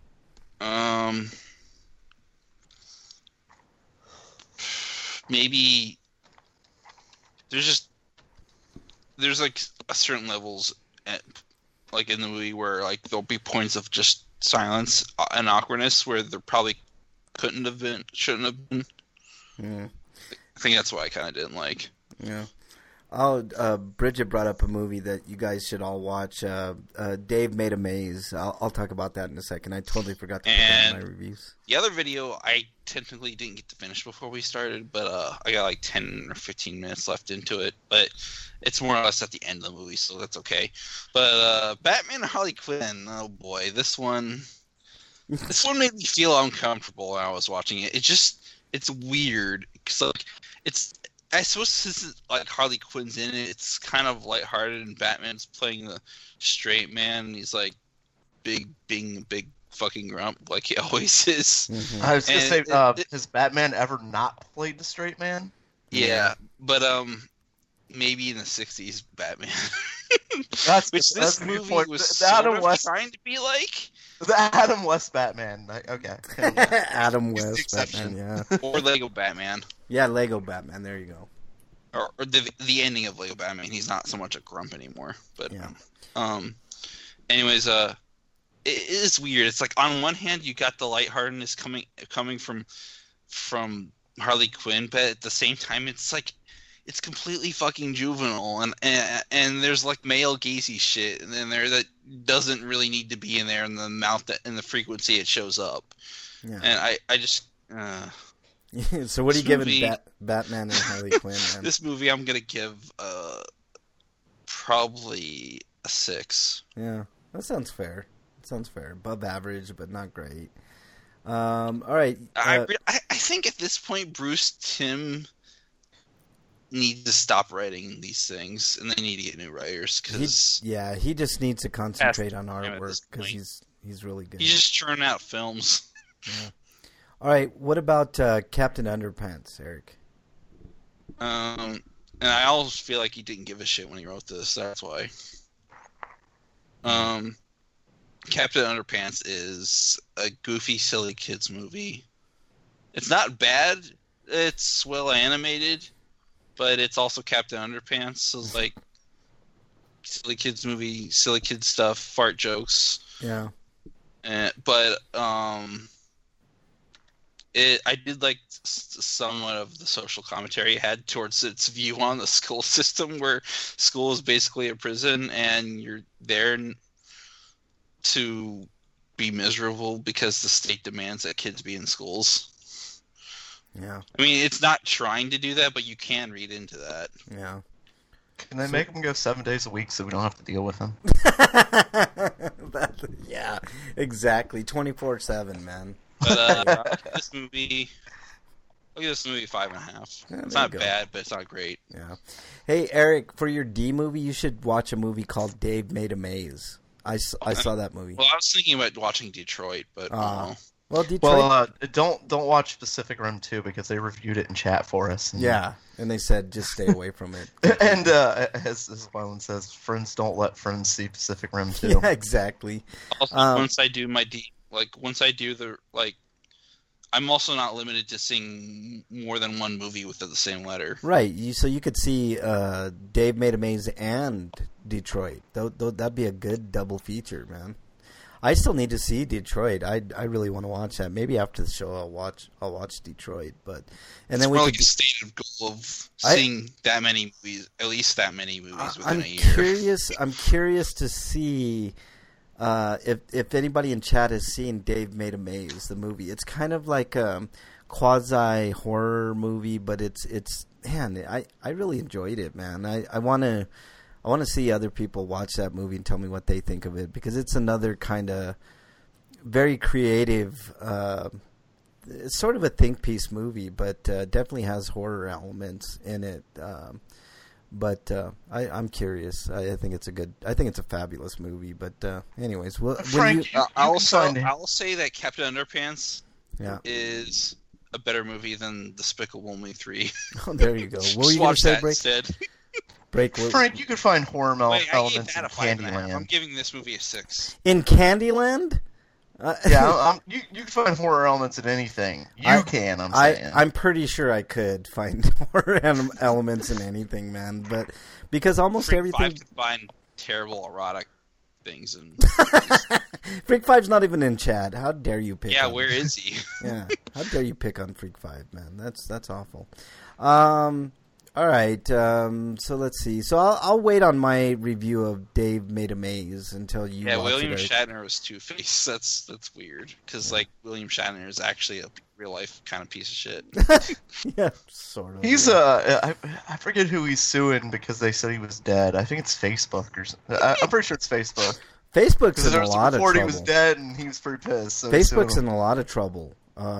Maybe there's like a certain levels like in the movie where like there'll be points of just silence and awkwardness where there probably shouldn't have been. Yeah. I think that's what I kind of didn't like. Yeah. Oh, Bridget brought up a movie that you guys should all watch. Dave Made a Maze. I'll talk about that in a second. I totally forgot to put that in my reviews. The other video I technically didn't get to finish before we started, but I got like 10 or 15 minutes left into it. But it's more or less at the end of the movie, so that's okay. But Batman and Harley Quinn, oh boy, this one made me feel uncomfortable when I was watching it. It's weird. So I suppose since like Harley Quinn's in it, it's kind of lighthearted, and Batman's playing the straight man, and he's like being a big fucking grump like he always is. Mm-hmm. I was gonna say, has Batman ever not played the straight man? Yeah, but maybe in the '60s Batman, this movie was sort of trying to be like. The Adam West Batman. Okay. Adam West Batman, yeah. Or Lego Batman. Yeah, Lego Batman. There you go. Or the ending of Lego Batman. He's not so much a grump anymore. But yeah. Anyways, it is weird. It's like on one hand you got the lightheartedness coming from Harley Quinn, but at the same time it's like it's completely fucking juvenile, and there's like male gazy shit in there that doesn't really need to be in there, in the amount that in the frequency it shows up. Yeah. And I just so what are you giving Batman and Harley Quinn, man? This movie I'm gonna give probably a 6. Yeah, that sounds fair. Above average, but not great. All right. I think at this point Bruce Timm need to stop writing these things, and they need to get new writers because he just needs to concentrate on artwork because he's really good. He's just churning out films. Yeah. All right, what about Captain Underpants, Eric? And I always feel like he didn't give a shit when he wrote this. That's why. Captain Underpants is a goofy, silly kids movie. It's not bad. It's well animated. But it's also Captain Underpants, so it's like silly kids movie, silly kids stuff, fart jokes. Yeah. But I did like somewhat of the social commentary it had towards its view on the school system, where school is basically a prison, and you're there to be miserable because the state demands that kids be in schools. Yeah. I mean, it's not trying to do that, but you can read into that. Yeah. Can they make him go 7 days a week so we don't have to deal with him? Yeah, exactly. 24/7, man. But this movie, I'll give this movie 5.5. Yeah, it's not bad, but it's not great. Yeah. Hey, Eric, for your D movie, you should watch a movie called Dave Made a Maze. I saw that movie. Well, I was thinking about watching Detroit, but well, Detroit. Don't watch Pacific Rim 2 because they reviewed it in chat for us. And they said just stay away from it. And as Wyland says, friends don't let friends see Pacific Rim 2. Yeah, exactly. Also, once I do I'm also not limited to seeing more than one movie with the same letter. Right. So you could see Dave Made a Maze and Detroit. That'd be a good double feature, man. I still need to see Detroit. I really want to watch that. Maybe after the show, I'll watch Detroit. But then we like a stated goal of seeing that many movies, at least that many movies within a year. I'm curious to see if anybody in chat has seen Dave Made a Maze, the movie. It's kind of like a quasi horror movie, but it's man, I really enjoyed it, man. I want to see other people watch that movie and tell me what they think of it, because it's another kind of very creative. It's sort of a think piece movie, but definitely has horror elements in it. But I'm curious. I think it's a fabulous movie. But anyways, Frank, I will say that Captain Underpants is a better movie than Despicable Me 3. Oh, there you go. What were you going to say, Break? Instead. Break. Frank, you could find horror elements in Candyland. I'm giving this movie a 6. In Candyland? You can find horror elements in anything. I'm saying. I'm pretty sure I could find horror elements in anything, man. But because almost everything... 5 can find terrible erotic things. And Freak 5's not even in chat. How dare you pick on where is he? Yeah, how dare you pick on Freak 5, man. That's awful. All right, so let's see. So I'll wait on my review of Dave Made a Maze until you. Yeah, William Shatner was Two-Face. That's weird because William Shatner is actually a real life kind of piece of shit. Yeah, sort of. He's I forget who he's suing because they said he was dead. I think it's Facebook or something. I'm pretty sure it's Facebook. Facebook's in a lot of trouble. He was dead and he was pretty pissed. So Facebook's in a lot of trouble.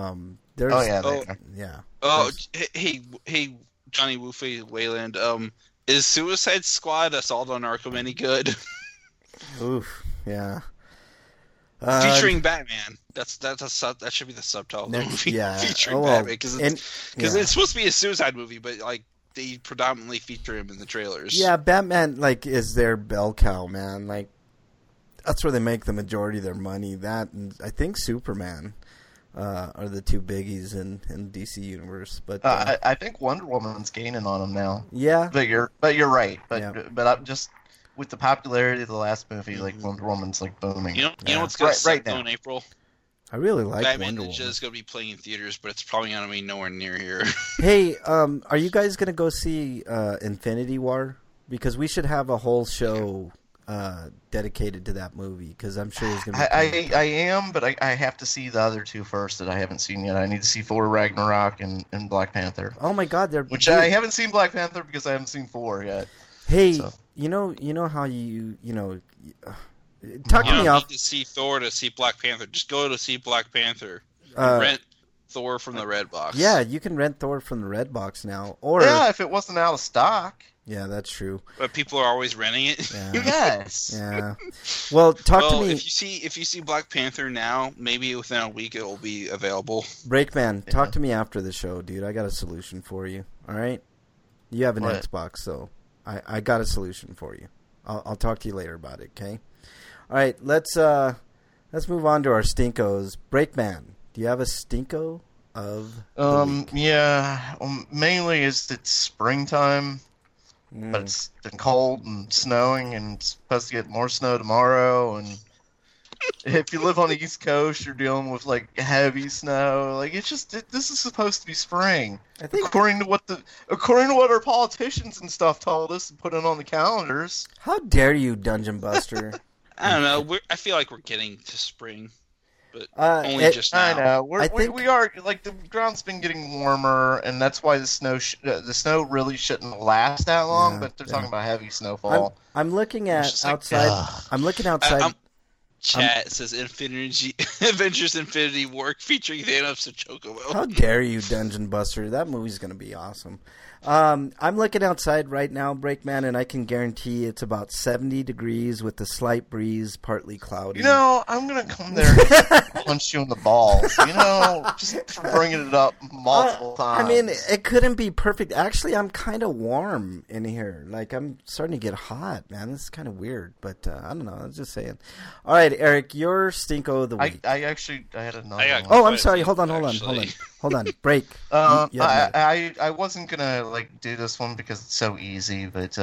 Yeah. Hey. Johnny Woofy Wayland, is Suicide Squad Assault on Arkham any good? Oof, yeah. Featuring Batman. That should be the subtitle of the movie. Yeah, featuring Batman because it's supposed to be a suicide movie, but they predominantly feature him in the trailers. Yeah, Batman is their bell cow, man. That's where they make the majority of their money. That and I think Superman. Are the two biggies in DC universe, but I think Wonder Woman's gaining on them now. Yeah, but you're right. But I'm just with the popularity of the last movie, Wonder Woman's booming. You know what's going to start in April? I really like Batman Wonder Woman. Ninja is going to be playing in theaters, but it's probably going to be nowhere near here. Hey, are you guys going to go see Infinity War? Because we should have a whole show. Dedicated to that movie because I'm sure it's going to be. I am, but I have to see the other two first that I haven't seen yet. I need to see Thor Ragnarok and Black Panther. Oh my God, I haven't seen Black Panther because I haven't seen Thor yet. Hey, so. you know how talk me off. You don't need to see Thor to see Black Panther. Just go to see Black Panther. Rent Thor from the Red Box. Yeah, you can rent Thor from the Red Box now. Or if it wasn't out of stock. Yeah, that's true. But people are always renting it. Yeah. Yes. Yeah. Well, to me. If you see Black Panther now, maybe within a week it will be available. Breakman, talk to me after the show, dude. I got a solution for you. All right. You have an Xbox, so I got a solution for you. I'll talk to you later about it. Okay. All right. Let's move on to our stinkos. Breakman, do you have a stinko of the week? Yeah. Mainly it's springtime. But it's been cold and snowing, and it's supposed to get more snow tomorrow. And if you live on the East Coast, you're dealing with heavy snow. This is supposed to be spring. I think according to what our politicians and stuff told us and put it on the calendars. How dare you, Dungeon Buster? I don't know. I feel like we're getting to spring. But only just now. I know. We are the ground's been getting warmer, and that's why the snow really shouldn't last that long. But they're talking about heavy snowfall. I'm looking at outside. I'm looking outside. Chat says Avengers Infinity War featuring Thanos and Chocobo. How dare you, Dungeon Buster? That movie's going to be awesome. I'm looking outside right now, Breakman, and I can guarantee it's about 70 degrees with a slight breeze, partly cloudy. I'm going to come there and punch you in the balls. Just for bringing it up multiple times. I mean, it couldn't be perfect. Actually, I'm kind of warm in here. I'm starting to get hot, man. This is kind of weird, but I don't know. I was just saying. All right, Eric, your stinko of the week. I had another one. Oh, I'm sorry. Hold on. Break. I wasn't gonna do this one because it's so easy, but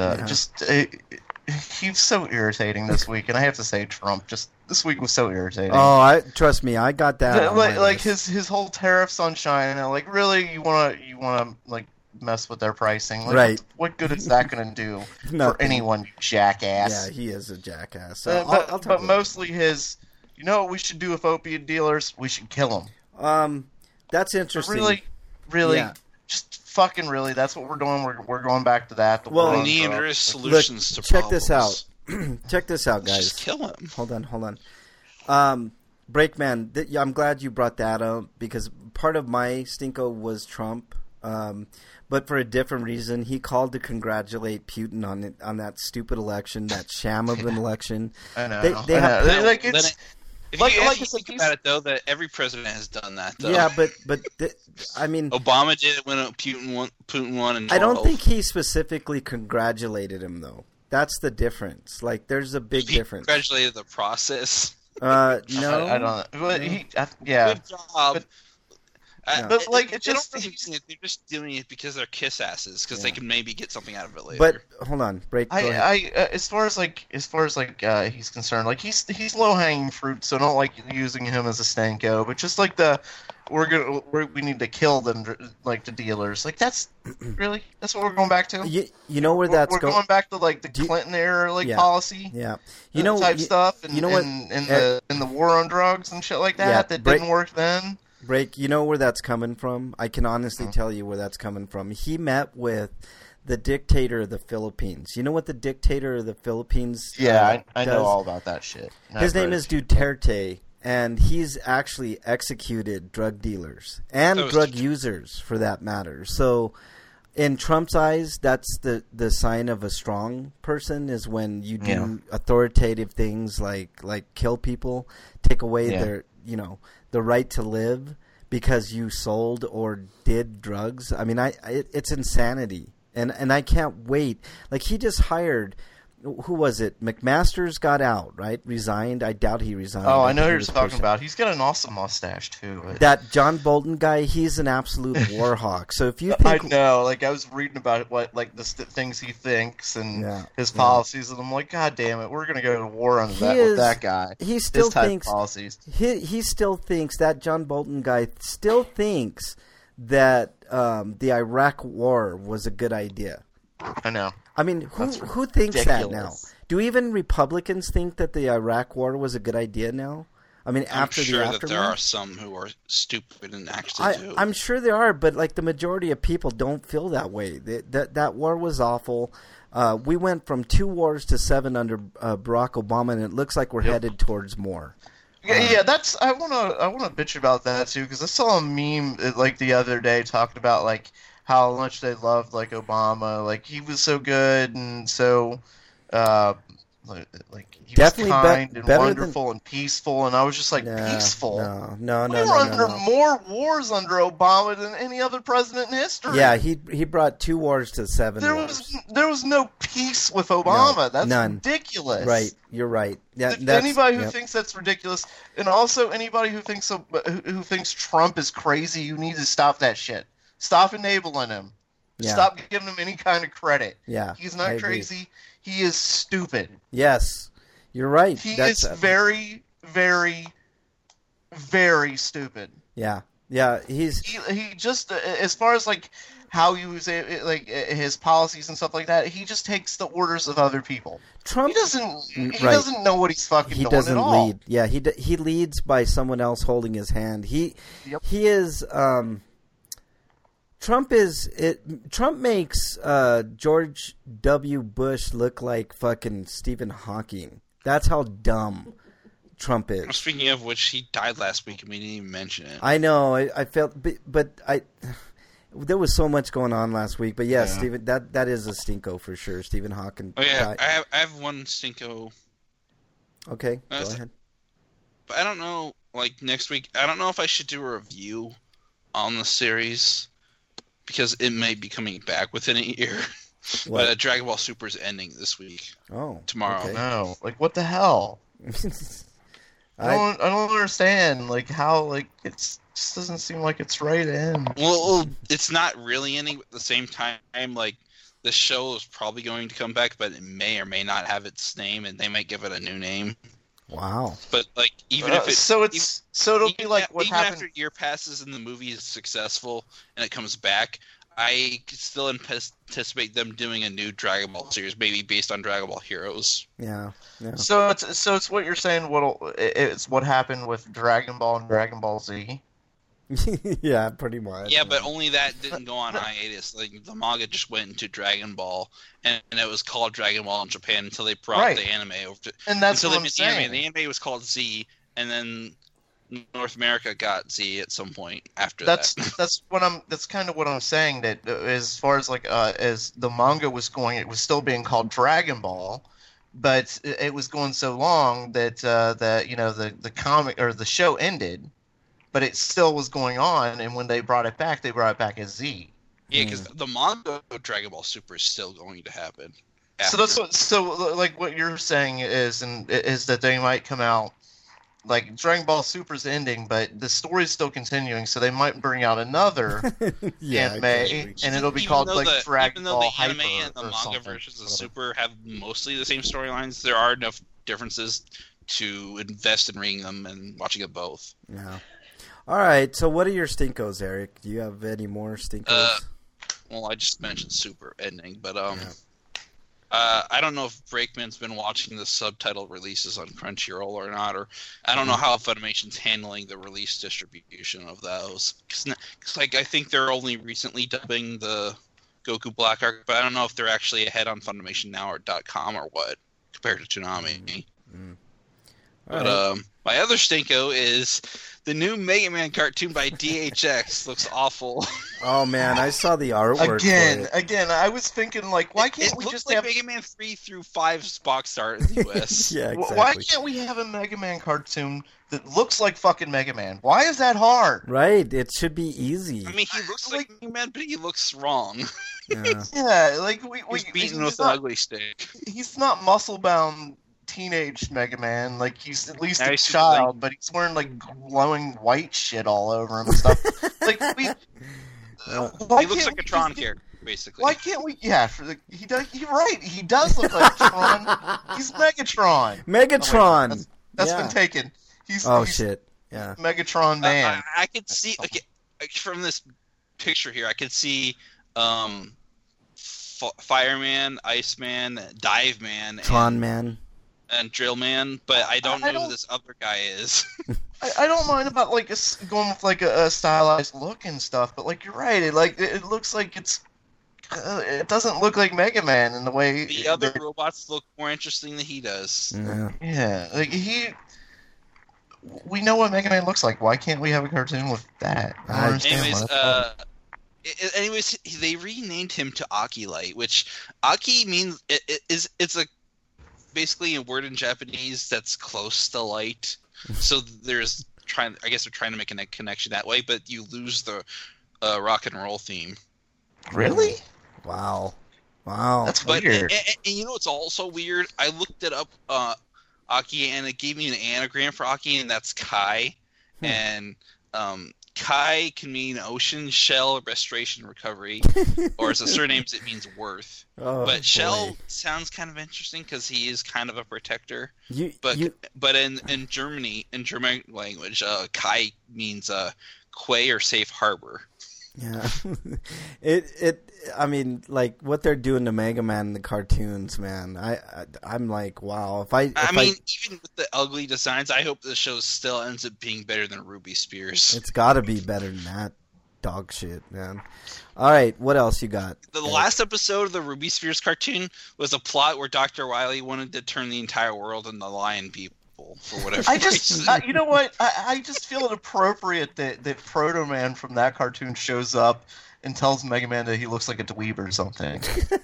he's so irritating this week, and I have to say, Trump this week was so irritating. Oh, trust me, I got that. His whole tariffs on China. Really, you wanna mess with their pricing? Right. What good is that gonna do for anyone, you jackass? Yeah, he is a jackass. So but mostly his. You know what we should do with opiate dealers? We should kill them. That's interesting. Really, just fucking really. That's what we're doing. We're going back to that. We need solutions to check problems. this out. Check this out, guys. Just kill him. Hold on. Breakman, I'm glad you brought that up because part of my stinko was Trump, but for a different reason. He called to congratulate Putin on that stupid election, that sham of an election. I know. They have, like it's. If you think about it, though, that every president has done that, though. Yeah, but I mean, Obama did it when Putin won. And I don't think he specifically congratulated him, though. That's the difference. Like, there's a big difference. Congratulated the process. No, I don't. But yeah. Good job. But like, they're just doing it because they're kiss asses because they can maybe get something out of it later. But hold on, break. As far as he's concerned, like he's low hanging fruit, so I don't like using him as a stanko. But just like we need to kill them, like the dealers. Like that's what we're going back to. You know where that's going? We're going back to like the Clinton era policy. Yeah, type stuff, and you know what? In the war on drugs and shit like that didn't work then. Break, you know where that's coming from? I can honestly tell you where that's coming from. He met with the dictator of the Philippines. You know what the dictator of the Philippines I know all about that shit. His name is Duterte, and he's actually executed drug dealers and drug users, for that matter. So in Trump's eyes, that's the sign of a strong person, is when you do authoritative things like kill people, take away their, the right to live because you sold or did drugs. I mean, it's insanity, and I can't wait. Like, he just hired, who was it? McMaster's got out, right? Resigned. I doubt he resigned. Oh, I know who you're talking about. He's got an awesome mustache too. That John Bolton guy, he's an absolute war hawk. So if you think, I know, like I was reading about what the things he thinks and his policies, and I'm like, God damn it, we're gonna go to war with that guy. He still thinks policies. He still thinks that John Bolton guy still thinks that the Iraq War was a good idea. I know. I mean, who thinks ridiculous. That now? Do even Republicans think that the Iraq War was a good idea now? I mean, after the aftermath? That there are some who are stupid and actually do. I'm sure there are, but like the majority of people don't feel that way. That war was awful. We went from 2 wars to 7 under Barack Obama, and it looks like we're headed towards more. Yeah, that's. I wanna bitch about that too, because I saw a meme like the other day talking about like how much they loved like Obama, like he was so good and so like he definitely was kind and wonderful and peaceful, and I was just like, peaceful? No. We were under more wars under Obama than any other president in history. Yeah, he brought 2 wars to 7 wars. There was no peace with Obama. No, that's none. Ridiculous. Right, you're right. Yeah, anybody who thinks that's ridiculous, and also anybody who thinks Trump is crazy, you need to stop that shit. Stop enabling him. Yeah. Stop giving him any kind of credit. Yeah, he's not crazy. He is stupid. Yes, you're right. He is very, very, very stupid. Yeah. He just, as far as like how he was like his policies and stuff like that, he just takes the orders of other people. Trump doesn't know what he's fucking doing doesn't at all. lead. Yeah, he leads by someone else holding his hand. He is. Trump makes George W. Bush look like fucking Stephen Hawking. That's how dumb Trump is. Speaking of which, he died last week and we didn't even mention it. I know. I felt, but there was so much going on last week. But yeah, Stephen, that is a stinko for sure. Stephen Hawking. Oh yeah, I have one stinko. Okay, go ahead. But I don't know. Like next week, I don't know if I should do a review on the series, because it may be coming back within a year. But Dragon Ball Super is ending this week. Oh, tomorrow. Okay. No, like what the hell? I don't understand. Like how it just doesn't seem like it's right to end. Well, it's not really ending. But at the same time, like the show is probably going to come back, but it may or may not have its name, and they might give it a new name. Wow. But like even if it'll be like what happened after a year passes and the movie is successful and it comes back, I still anticipate them doing a new Dragon Ball series, maybe based on Dragon Ball Heroes. Yeah. So it's what you're saying. It's what happened with Dragon Ball and Dragon Ball Z. Yeah, pretty much. Yeah, but only that didn't go on hiatus. Like the manga just went into Dragon Ball, and it was called Dragon Ball in Japan until they brought the anime over. And that's what I'm saying. The anime was called Z, and then North America got Z at some point after That's that. that's kind of what I'm saying. That as far as like as the manga was going, it was still being called Dragon Ball, but it was going so long that the comic or the show ended, but it still was going on. And when they brought it back as Z. Yeah, because the manga of Dragon Ball Super is still going to happen. So what you're saying is that they might come out. Like Dragon Ball Super's ending, but the story's still continuing, so they might bring out another anime, and it'll be called like Dragon Ball Hyper. Even though the anime and the manga versions of Super have mostly the same storylines, there are enough differences to invest in reading them and watching them both. Yeah. All right. So, what are your stinkos, Eric? Do you have any more stinkos? Well, I just mentioned Super ending, but I don't know if Brakeman's been watching the subtitle releases on Crunchyroll or not, or I don't know how Funimation's handling the release distribution of those. Because like, I think they're only recently dubbing the Goku Black arc, but I don't know if they're actually ahead on Funimation now or .com or what, compared to Toonami. Mm-hmm. But right. My other stinko is the new Mega Man cartoon by DHX. Looks awful. Oh man, I saw the artwork. Again, I was thinking like, why can't we just have Mega Man 3 through 5's box art in the US? Yeah, exactly. Why can't we have a Mega Man cartoon that looks like fucking Mega Man? Why is that hard? Right, it should be easy. I mean, he looks like Mega Man, but he looks wrong. Yeah, like he's beaten with an ugly stick. He's not muscle bound. Teenage Mega Man, like he's at least a child, but he's wearing like glowing white shit all over him and stuff. Like he looks like a Tron character, basically. Why can't we? Yeah, he does. You're right. He does look like Tron. He's Megatron. Megatron. Oh, that's been taken. He's shit. Yeah. Megatron man. I could see from this picture here. I could see Fireman, Iceman, Dive Man, Tron Man. And Drill Man, but I don't know who this other guy is. I don't mind about going with like a stylized look and stuff, but like you're right, it looks like it doesn't look like Mega Man in the way the other robots look more interesting than he does. Yeah, like we know what Mega Man looks like. Why can't we have a cartoon with that? I don't understand. Anyways, they renamed him to Aki Light, which Aki means it's a basically a word in Japanese that's close to light. So they're trying to make a connection that way, but you lose the rock and roll theme. Really? Wow. That's weird. And you know what's also weird? I looked it up, Aki, and it gave me an anagram for Aki, and that's Kai. And Kai can mean ocean, shell, restoration, recovery, or as a surname, it means worth. But shell sounds kind of interesting because he is kind of a protector. But in German language, Kai means quay or safe harbor. Yeah, I mean, like what they're doing to Mega Man in the cartoons, man. I'm like, wow. Even with the ugly designs, I hope the show still ends up being better than Ruby Spears. It's got to be better than that dog shit, man. All right, what else you got? The last episode of the Ruby Spears cartoon was a plot where Dr. Wily wanted to turn the entire world into lion people. For whatever reason. You know what? I just feel it appropriate that Proto Man from that cartoon shows up and tells Mega Man that he looks like a dweeb or something.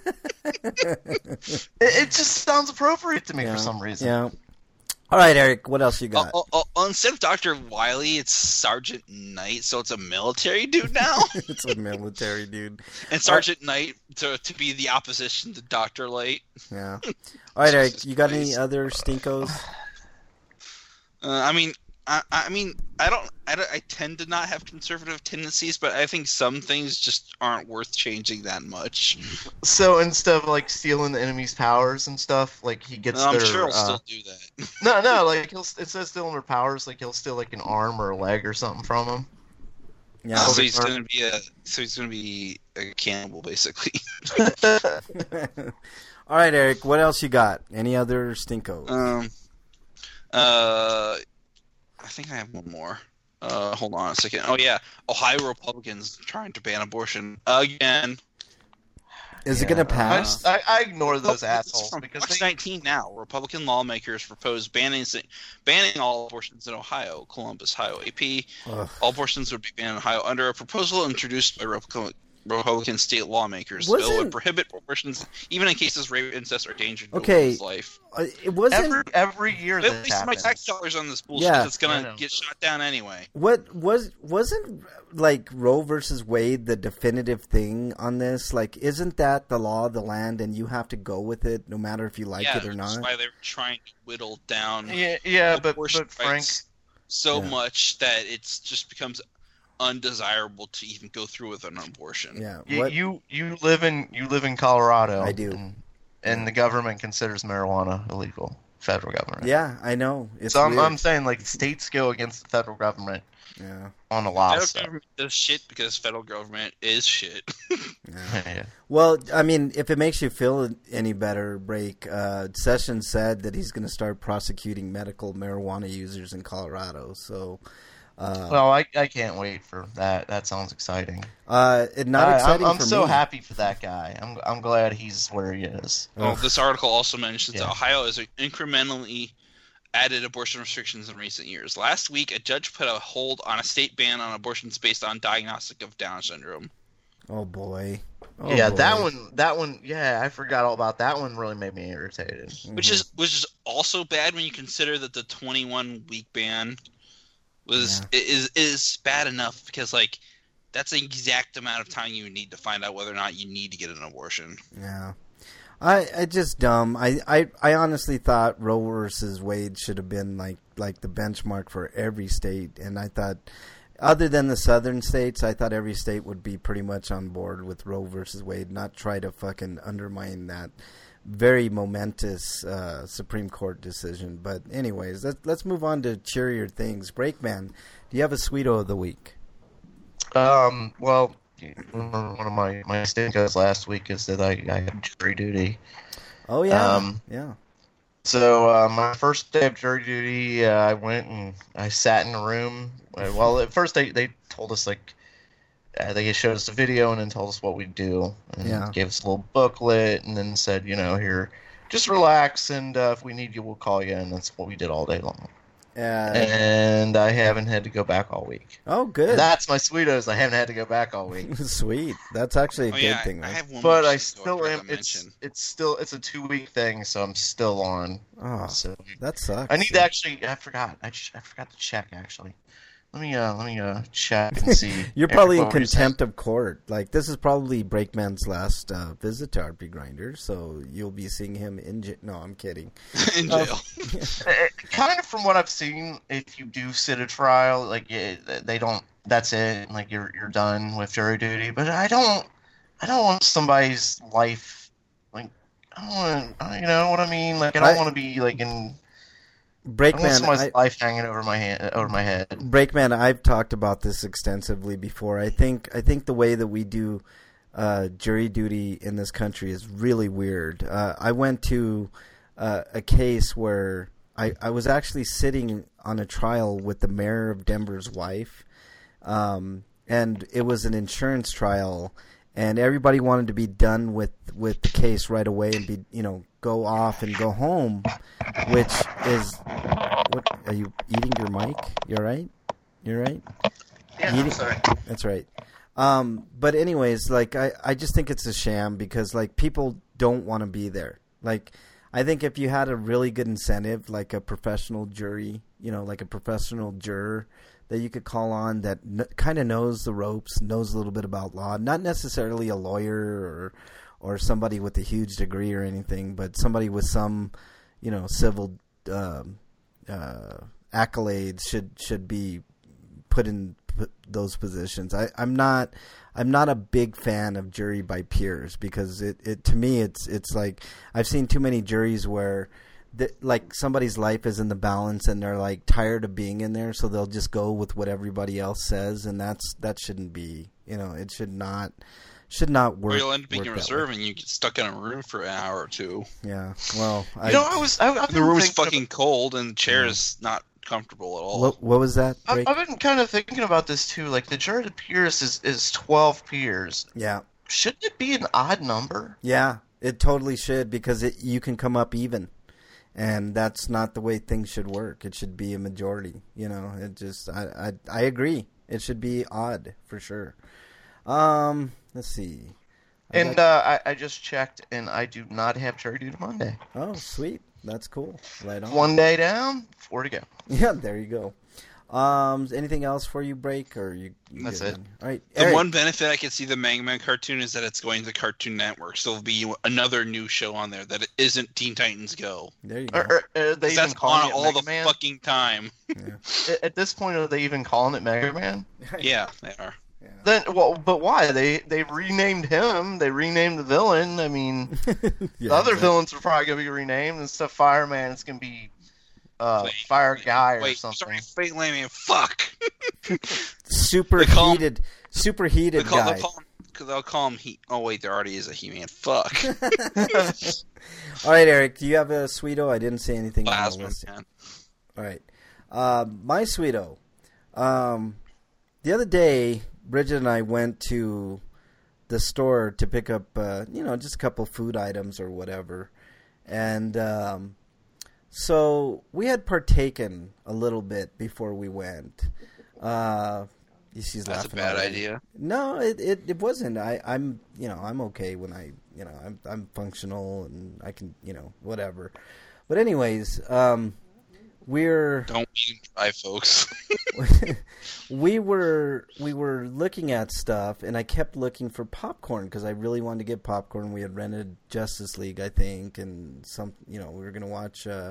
it just sounds appropriate to me for some reason. Yeah. All right, Eric, what else you got? Instead of Dr. Wily, it's Sergeant Knight, so it's a military dude now. It's a military dude. And Sergeant Knight to be the opposition to Dr. Light. Yeah. All right, Eric, you got any other stinkos? I tend to not have conservative tendencies, but I think some things just aren't worth changing that much. So instead of like stealing the enemy's powers and stuff, like he gets I'm sure he'll still do that. No, like instead of stealing their powers, like he'll steal like an arm or a leg or something from them. Yeah. So he's gonna be a cannibal, basically. All right, Eric, what else you got? Any other stinkos? I think I have one more. Hold on a second. Oh yeah, Ohio Republicans trying to ban abortion again. Is it going to pass? I ignore those assholes from because March 19 now. Republican lawmakers propose banning all abortions in Ohio. Columbus, Ohio. AP. All abortions would be banned in Ohio under a proposal introduced by Republican state lawmakers. The bill would prohibit abortions even in cases of rape, incest, or danger to one's life. It wasn't every year. At least my tax dollars on this bullshit. Yeah, it's gonna get shot down anyway. Wasn't like Roe versus Wade the definitive thing on this? Like, isn't that the law of the land, and you have to go with it no matter if you like it or not? That's why they were trying to whittle down. But Frank, so much that it's just becomes undesirable to even go through with an abortion. Yeah, you live in Colorado. I do, and the government considers marijuana illegal. Federal government. Yeah, I know. So I'm saying like states go against the federal government. Yeah, on a lot of stuff. Federal government does shit because federal government is shit. Yeah. Well, I mean, if it makes you feel any better, Break, Sessions said that he's going to start prosecuting medical marijuana users in Colorado. So. Well, I can't wait for that. That sounds exciting. Exciting. I'm so happy for that guy. I'm glad he's where he is. Well, this article also mentions that Ohio has incrementally added abortion restrictions in recent years. Last week, a judge put a hold on a state ban on abortions based on diagnostic of Down syndrome. Oh boy. That one. Yeah, I forgot all about that one. Really made me irritated. Which is also bad when you consider that the 21-week ban is bad enough because like that's the exact amount of time you need to find out whether or not you need to get an abortion. Yeah. I just dumb. I honestly thought Roe versus Wade should have been like the benchmark for every state, and I thought other than the southern states, I thought every state would be pretty much on board with Roe versus Wade, not try to fucking undermine that very momentous Supreme Court decision. But anyways, let's move on to cheerier things. Breakman, do you have a sweeto of the week? Well, one of my stinkers last week is that I had jury duty. Oh yeah, yeah. So my first day of jury duty, I went and I sat in a room. Well, at first they told us they showed us a video and then told us what we'd do and gave us a little booklet and then said, here, just relax and if we need you, we'll call you. And that's what we did all day long. And I haven't had to go back all week. Oh, good. That's my sweetos. I haven't had to go back all week. Sweet. That's actually a good thing. I have one but I still am. It's a 2-week thing, so I'm still on. Oh, so that sucks. I need to actually. I forgot. I forgot to check actually. Let me check and see. You're probably in contempt of court. Like this is probably Breakman's last visit to RP Grinder, so you'll be seeing him in jail. No, I'm kidding. In jail. Kind of from what I've seen, if you do sit a trial, they don't. That's it. Like you're done with jury duty. But I don't want somebody's life. Like I don't want. You know what I mean? Like I don't want to be like in. Breakman, someone's life hanging over my head. Breakman, I've talked about this extensively before. I think the way that we do jury duty in this country is really weird. I went to a case where I was actually sitting on a trial with the mayor of Denver's wife, and it was an insurance trial, and everybody wanted to be done with the case right away and be go off and go home, which is what are you eating your mic? You're right. Yeah, I'm sorry. That's right. But anyways, I just think it's a sham because people don't want to be there. I think if you had a really good incentive, like a professional jury, like a professional juror that you could call on that kind of knows the ropes, knows a little bit about law, not necessarily a lawyer or somebody with a huge degree or anything, but somebody with some, civil accolades should be put in those positions. I'm not a big fan of jury by peers because it to me it's like I've seen too many juries where somebody's life is in the balance and they're tired of being in there, so they'll just go with what everybody else says, and that shouldn't be. It should not work. Or you'll end up being a reserve and you get stuck in a room for an hour or two. Yeah. Well, the room's fucking cold and the chair is not comfortable at all. What was that? I've been kind of thinking about this too. Like the jury of peers is 12 peers. Yeah. Shouldn't it be an odd number? Yeah, it totally should, because you can come up even. And that's not the way things should work. It should be a majority. It just I agree. It should be odd for sure. Let's see. I just checked, and I do not have Jury Duty Monday. Oh, sweet. That's cool. Right on. 1 day down, 4 to go. Yeah, there you go. Anything else for you, Break, or you That's it. All right. The one benefit I can see the Mega Man cartoon is that it's going to the Cartoon Network, so there'll be another new show on there that isn't Teen Titans Go. There you go. They even that's calling on it all Mega the Man? fucking time. Yeah. At this point, are they even calling it Mega Man? Yeah, they are. Yeah. Then, but why? They renamed him. They renamed the villain. I mean, Yeah, the other villains are probably gonna be renamed and stuff. Fireman, it's gonna be Fire Guy or something. Sorry, Fate Landman. Fuck. Superheated guy. They'll call him He. Oh wait, there already is a He-Man. Fuck. All right, Eric. Do you have a Sweeto? I didn't say anything on the Plasma list. Man. All right. My Sweeto. The other day, Bridget and I went to the store to pick up, just a couple food items or whatever. And so we had partaken a little bit before we went. She's That's laughing a bad already. idea. No, it wasn't. I'm okay when I'm functional and I can, whatever. But anyways, Don't eat and drive, folks. we were looking at stuff, and I kept looking for popcorn because I really wanted to get popcorn. We had rented Justice League, I think, and we were gonna watch a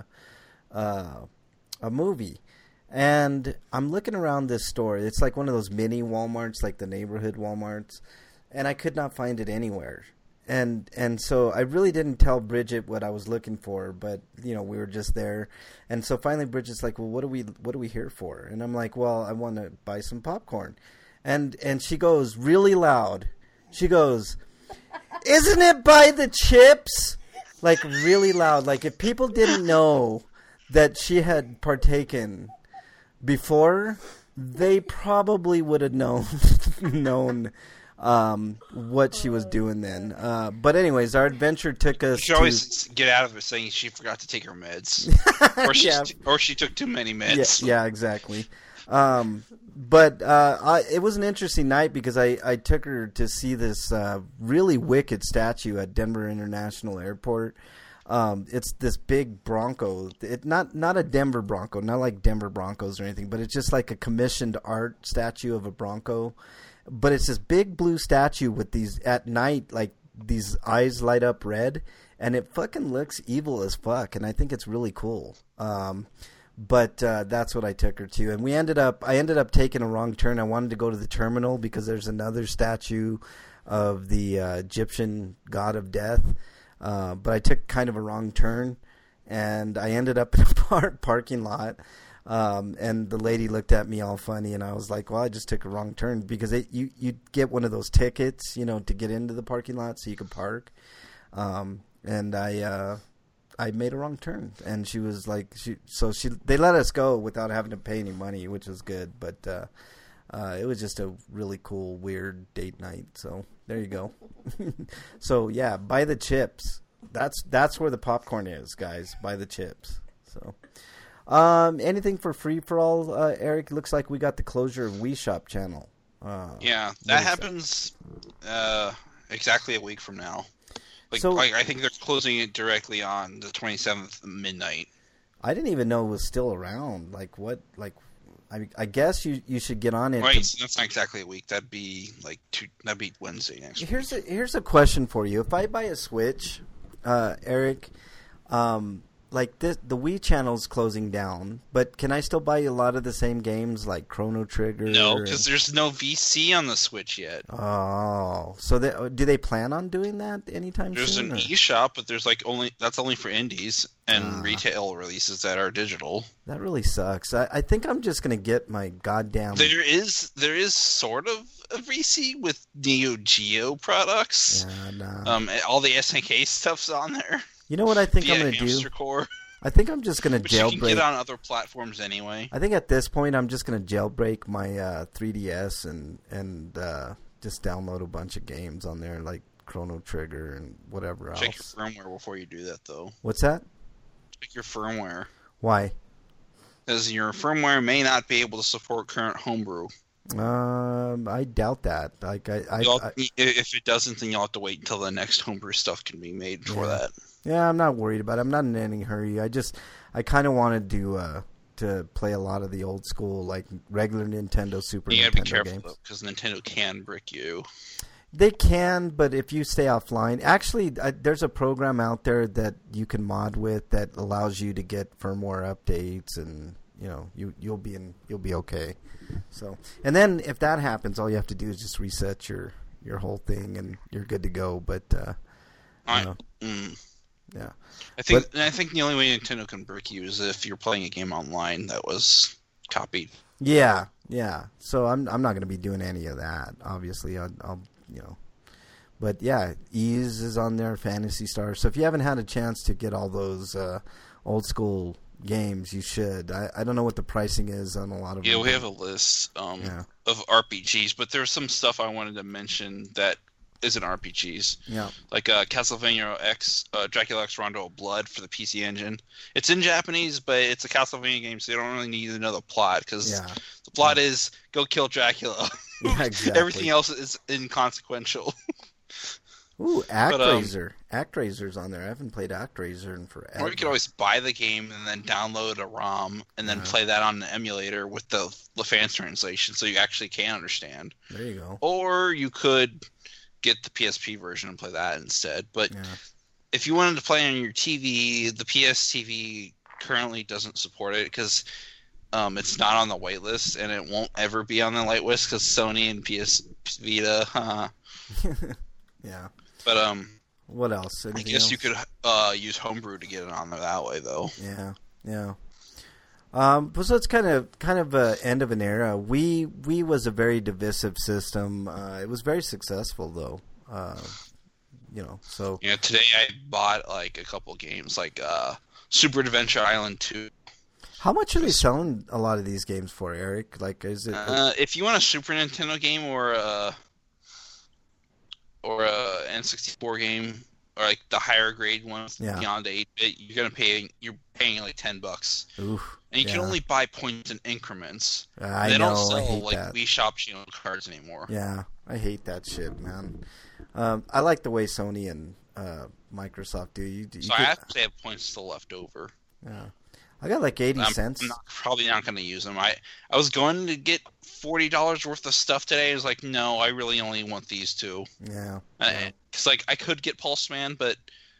movie. And I'm looking around this store. It's like one of those mini Walmarts, like the neighborhood Walmarts, and I could not find it anywhere. And so I really didn't tell Bridget what I was looking for, but we were just there. And so finally Bridget's like, "Well, what are we here for?" And I'm like, "Well, I want to buy some popcorn." And she goes really loud. She goes, "Isn't it by the chips?" Like really loud. Like if people didn't know that she had partaken before, they probably would have known what she was doing then. But anyways, our adventure took us She always get out of it saying she forgot to take her meds, or she took too many meds. Yeah, exactly. But it was an interesting night because I took her to see this really wicked statue at Denver International Airport. It's this big Bronco. Not a Denver Bronco, not like Denver Broncos or anything, but it's just like a commissioned art statue of a Bronco. But it's this big blue statue with these, at night, like these eyes light up red, and it fucking looks evil as fuck, and I think it's really cool. But that's what I took her to, and I ended up taking a wrong turn. I wanted to go to the terminal because there's another statue of the Egyptian god of death. But I took kind of a wrong turn, and I ended up in a parking lot. And the lady looked at me all funny, and I was like, "Well, I just took a wrong turn," because you get one of those tickets, to get into the parking lot so you could park. And I made a wrong turn, and she was like, they let us go without having to pay any money, which was good. But it was just a really cool, weird date night. So there you go. So yeah, buy the chips. That's where the popcorn is, guys. Buy the chips. So. Anything for free for all, Eric? Looks like we got the closure of Wii Shop channel. Yeah, that happens exactly a week from now. I think they're closing it directly on the 27th midnight. I didn't even know it was still around. I guess you should get on it. Right, so that's not exactly a week. That'd be that'd be Wednesday next week. Here's a question for you. If I buy a Switch, Eric, the Wii channel's closing down, but can I still buy a lot of the same games like Chrono Trigger? No, because there's no VC on the Switch yet. Oh, so do they plan on doing that anytime soon? There's an eShop, but there's that's only for indies and retail releases that are digital. That really sucks. I think I'm just gonna get my goddamn. There is sort of a VC with Neo Geo products. Yeah, no. All the SNK stuff's on there. You know what I think I'm going to do? Core. I think I'm just going to jailbreak. You can get on other platforms anyway. I think at this point I'm just going to jailbreak my 3DS and just download a bunch of games on there, like Chrono Trigger and whatever else. Check your firmware before you do that, though. What's that? Check your firmware. Why? Because your firmware may not be able to support current homebrew. I doubt that. Like, if it doesn't, then you'll have to wait until the next homebrew stuff can be made for that. Yeah, I'm not worried about it. I'm not in any hurry. I kind of wanted to play a lot of the old school, like regular Nintendo, Super Nintendo games. You gotta be careful, because Nintendo can brick you. They can, but if you stay offline, actually, there's a program out there that you can mod with that allows you to get firmware updates, and you'll be okay. So, and then if that happens, all you have to do is just reset your whole thing, and you're good to go. But yeah, I think the only way Nintendo can brick you is if you're playing a game online that was copied. Yeah. So I'm not going to be doing any of that. Obviously, I'll. But yeah, Ease is on there, Phantasy Star. So if you haven't had a chance to get all those old school games, you should. I don't know what the pricing is on a lot of them. Yeah, we have a list of RPGs, but there's some stuff I wanted to mention that isn't RPGs. Yeah. Like Castlevania X, Dracula X Rondo of Blood for the PC Engine. It's in Japanese, but it's a Castlevania game, so you don't really need to know the plot, because the plot is go kill Dracula. Yeah, exactly. Everything else is inconsequential. Ooh, ActRaiser. ActRaiser's on there. I haven't played ActRaiser in forever. Or you could always buy the game and then download a ROM and then play that on an emulator with the LaFans translation, so you actually can understand. There you go. Or you could get the PSP version and play that instead. But if you wanted to play on your TV, the PS TV currently doesn't support it because it's not on the whitelist, and it won't ever be on the whitelist because Sony and PS Vita. Yeah. But what else? Anything I guess else? you could use Homebrew to get it on there that way, though. Yeah. So it's kind of end of an era. Wii was a very divisive system. It was very successful, though. So today I bought like a couple games, like Super Adventure Island 2. How much are they selling a lot of these games for, Eric? Like, is it if you want a Super Nintendo game or a N64 game, or like the higher grade ones beyond 8-bit, you're paying like $10. Oof. And you can only buy points in increments. They don't sell that. Wii Shop cards anymore. Yeah, I hate that shit, man. I like the way Sony and Microsoft do. I actually have points still left over. Yeah, I got like 80 cents. I'm probably not going to use them. I was going to get $40 worth of stuff today. I was like, no, I really only want these two. Yeah. Because I could get Pulse Man, but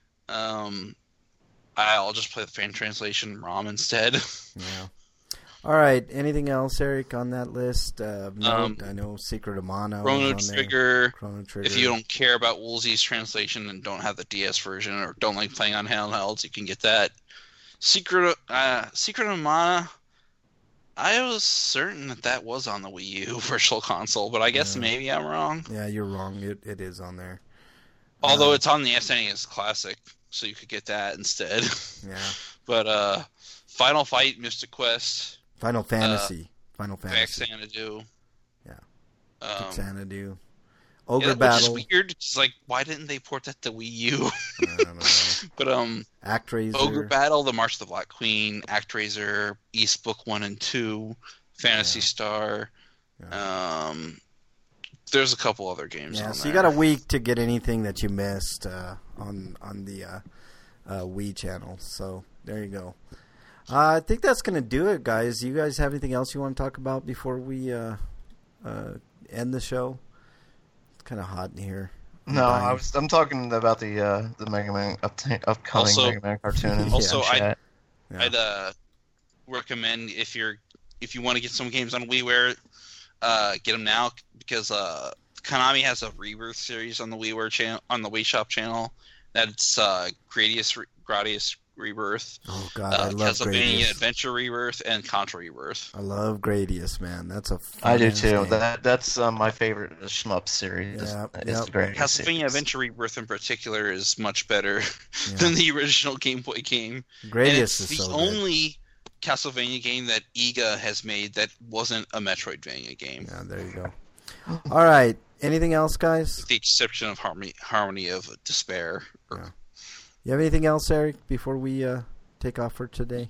I'll just play the fan translation ROM instead. Yeah. All right. Anything else, Eric, on that list? No, I know Secret of Mana. Chrono Trigger. Chrono Trigger. If you don't care about Woolsey's translation and don't have the DS version or don't like playing on handhelds, you can get that. Secret of Mana. I was certain that was on the Wii U Virtual Console, but I guess maybe I'm wrong. Yeah, you're wrong. It is on there. Although it's on the SNES Classic, so you could get that instead. Yeah. But Final Fight, Mystic Quest, Final Fantasy, Xanadu. Yeah. Xanadu. Ogre Battle. Which is weird. It's like, why didn't they port that to Wii U? I don't know. But ActRaiser. Ogre Battle, The March of the Black Queen, ActRaiser, East Book 1 and 2, Phantasy Star. Yeah. There's a couple other games on there. So you got a week to get anything that you missed on the Wii channel. So there you go. I think that's going to do it, guys. You guys have anything else you want to talk about before we end the show? It's kind of hot in here. I'm talking about the Mega Man upcoming Mega Man cartoon. Also, I'd recommend if you want to get some games on WiiWare, get them now, because Konami has a Rebirth series on the WiiWare channel, on the Wii Shop channel. That's Gradius Rebirth. Oh God, I love Castlevania Gradius. Adventure Rebirth and Contra Rebirth. I love Gradius, man. That's a fun I do too. game. That's my favorite shmup series. It's great. Castlevania Adventure Rebirth in particular is much better than the original Game Boy game. Gradius is the so only Castlevania game that EGA has made that wasn't a Metroidvania game. Yeah, there you go. All right. Anything else, guys? With the exception of Harmony of Despair. Yeah. You have anything else, Eric, before we take off for today?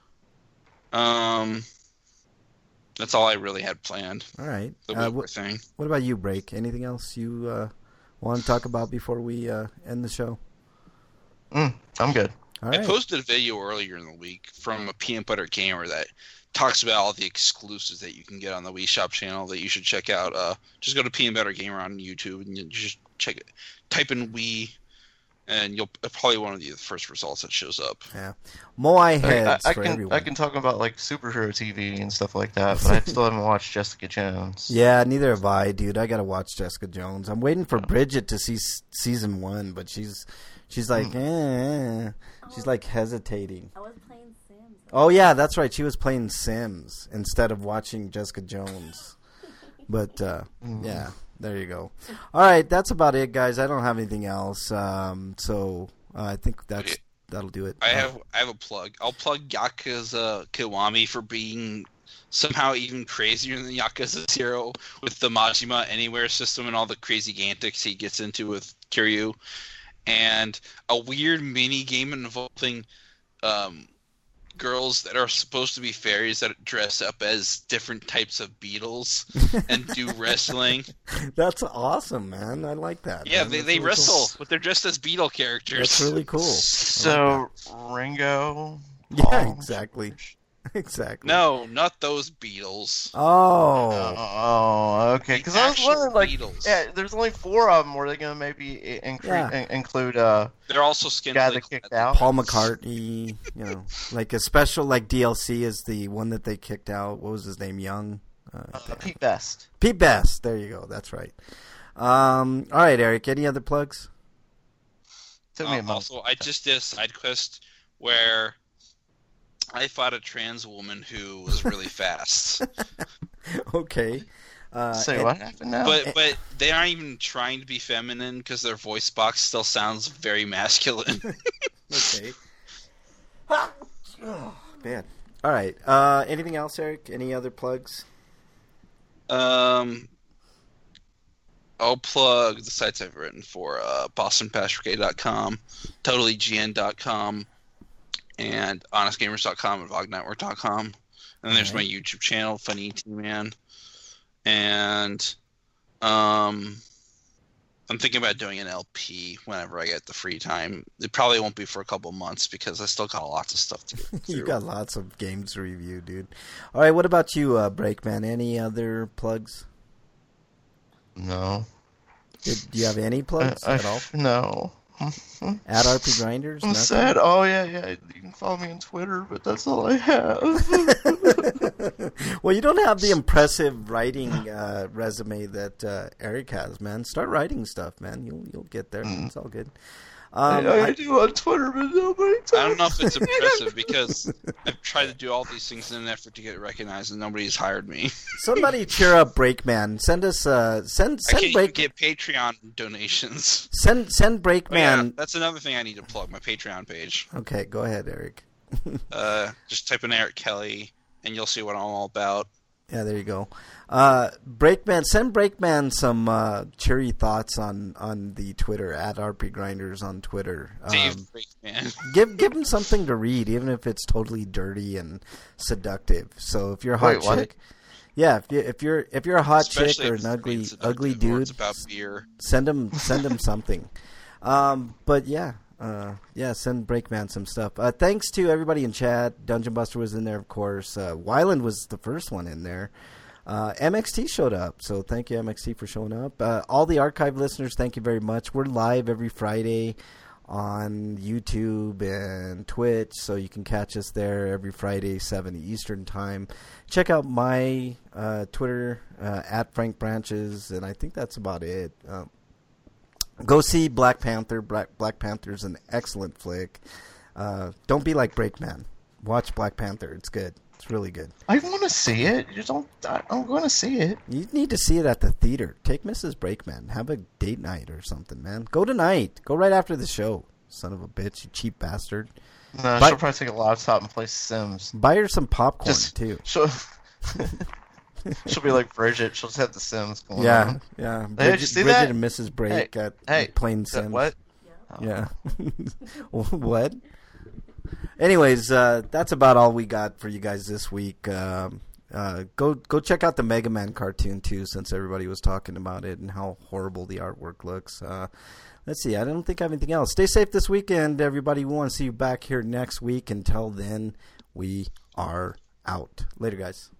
That's all I really had planned. All right. Thing. What about you, Break? Anything else you want to talk about before we end the show? I'm good. All right. I posted a video earlier in the week from a Peanut Butter Gamer that talks about all the exclusives that you can get on the Wii Shop channel that you should check out. Just go to Peanut Butter Gamer on YouTube and you just check it. Type in Wii, and you'll probably one of the first results that shows up. Yeah, Moai heads for everyone. I can talk about like superhero TV and stuff like that, but I still haven't watched Jessica Jones. Yeah, neither have I, dude. I gotta watch Jessica Jones. I'm waiting for Bridget to see season 1, but she's like, she's like hesitating. I was playing Sims. Oh yeah, that's right. She was playing Sims instead of watching Jessica Jones. But yeah, there you go. All right, that's about it, guys. I don't have anything else. So I think that'll do it. I have a plug. I'll plug Yakuza Kiwami for being somehow even crazier than Yakuza 0 with the Majima Anywhere system and all the crazy antics he gets into with Kiryu, and a weird mini game involving girls that are supposed to be fairies that dress up as different types of beetles and do wrestling. That's awesome, man. I like that. Yeah, man. they really wrestle, cool. but they're dressed as beetle characters. That's really cool. So Ringo. Yeah, exactly. Exactly. No, not those beetles. Oh, okay. Because I was wondering, like, Beatles. yeah, there's only 4 of them. Were they going to maybe include They're also skinned. guy that kicked out? Paul McCartney. You know, like a special like DLC is the one that they kicked out. What was his name? Young. Pete Best. Pete Best. There you go. That's right. All right, Eric. Any other plugs? Took me a month. Also, I just did a side quest where I fought a trans woman who was really fast. Okay. Say what happened now? But they aren't even trying to be feminine because their voice box still sounds very masculine. Okay. Oh, man. All right. Anything else, Eric? Any other plugs? I'll plug the sites I've written for BostonPashBrigade.com, TotallyGN.com, and HonestGamers.com and VogNetwork.com. And there's my YouTube channel, Funny T-Man. And I'm thinking about doing an LP whenever I get the free time. It probably won't be for a couple months because I still got lots of stuff to get through. You got lots of games to review, dude. All right, what about you, Breakman? Any other plugs? No. Do you have any plugs at all? No. At RP Grinders? I'm Nothing? sad. Oh, yeah. You can follow me on Twitter, but that's all I have. Well, you don't have the impressive writing resume that Eric has, man. Start writing stuff, man. You'll get there. It's all good. I do on Twitter, but nobody talks. I don't know if it's impressive because I've tried to do all these things in an effort to get recognized, and nobody's hired me. Somebody cheer up Breakman. Send us send I can't even Break get Patreon donations. send Breakman. Oh, yeah, that's another thing I need to plug, my Patreon page. Okay, go ahead, Eric. Just type in Eric Kelly, and you'll see what I'm all about. Yeah, there you go. Breakman, send Breakman some cheery thoughts on the Twitter at RP Grinders on Twitter. Dave Breakman. Give him something to read, even if it's totally dirty and seductive. So if you're a hot chick, yeah, if you're a hot Especially chick or if an it's ugly seductive or dude, it's about beer. send him something. But yeah. Send Breakman some stuff. Thanks to everybody in chat. Dungeon Buster was in there, of course. Wyland was the first one in there. MXT showed up, so thank you, MXT, for showing up. All the archive listeners, thank you very much. We're live every Friday on YouTube and Twitch, so you can catch us there every Friday, 7 Eastern time. Check out my Twitter, at Frank Branches, and I think that's about it. Go see Black Panther. Black Panther's an excellent flick. Don't be like Breakman. Watch Black Panther. It's good. It's really good. I want to see it. I'm going to see it. You need to see it at the theater. Take Mrs. Breakman. Have a date night or something, man. Go tonight. Go right after the show. Son of a bitch, you cheap bastard. No, she'll probably take a laptop and play Sims. Buy her some popcorn, too. She'll be like Bridget. She'll just have the Sims going on. Yeah. Hey, did you see Bridget that? and Mrs. Brake at playing Sims. What? Yeah. What? Anyways, that's about all we got for you guys this week. Go check out the Mega Man cartoon too, since everybody was talking about it and how horrible the artwork looks. Let's see. I don't think I have anything else. Stay safe this weekend, everybody. We want to see you back here next week. Until then, we are out. Later, guys.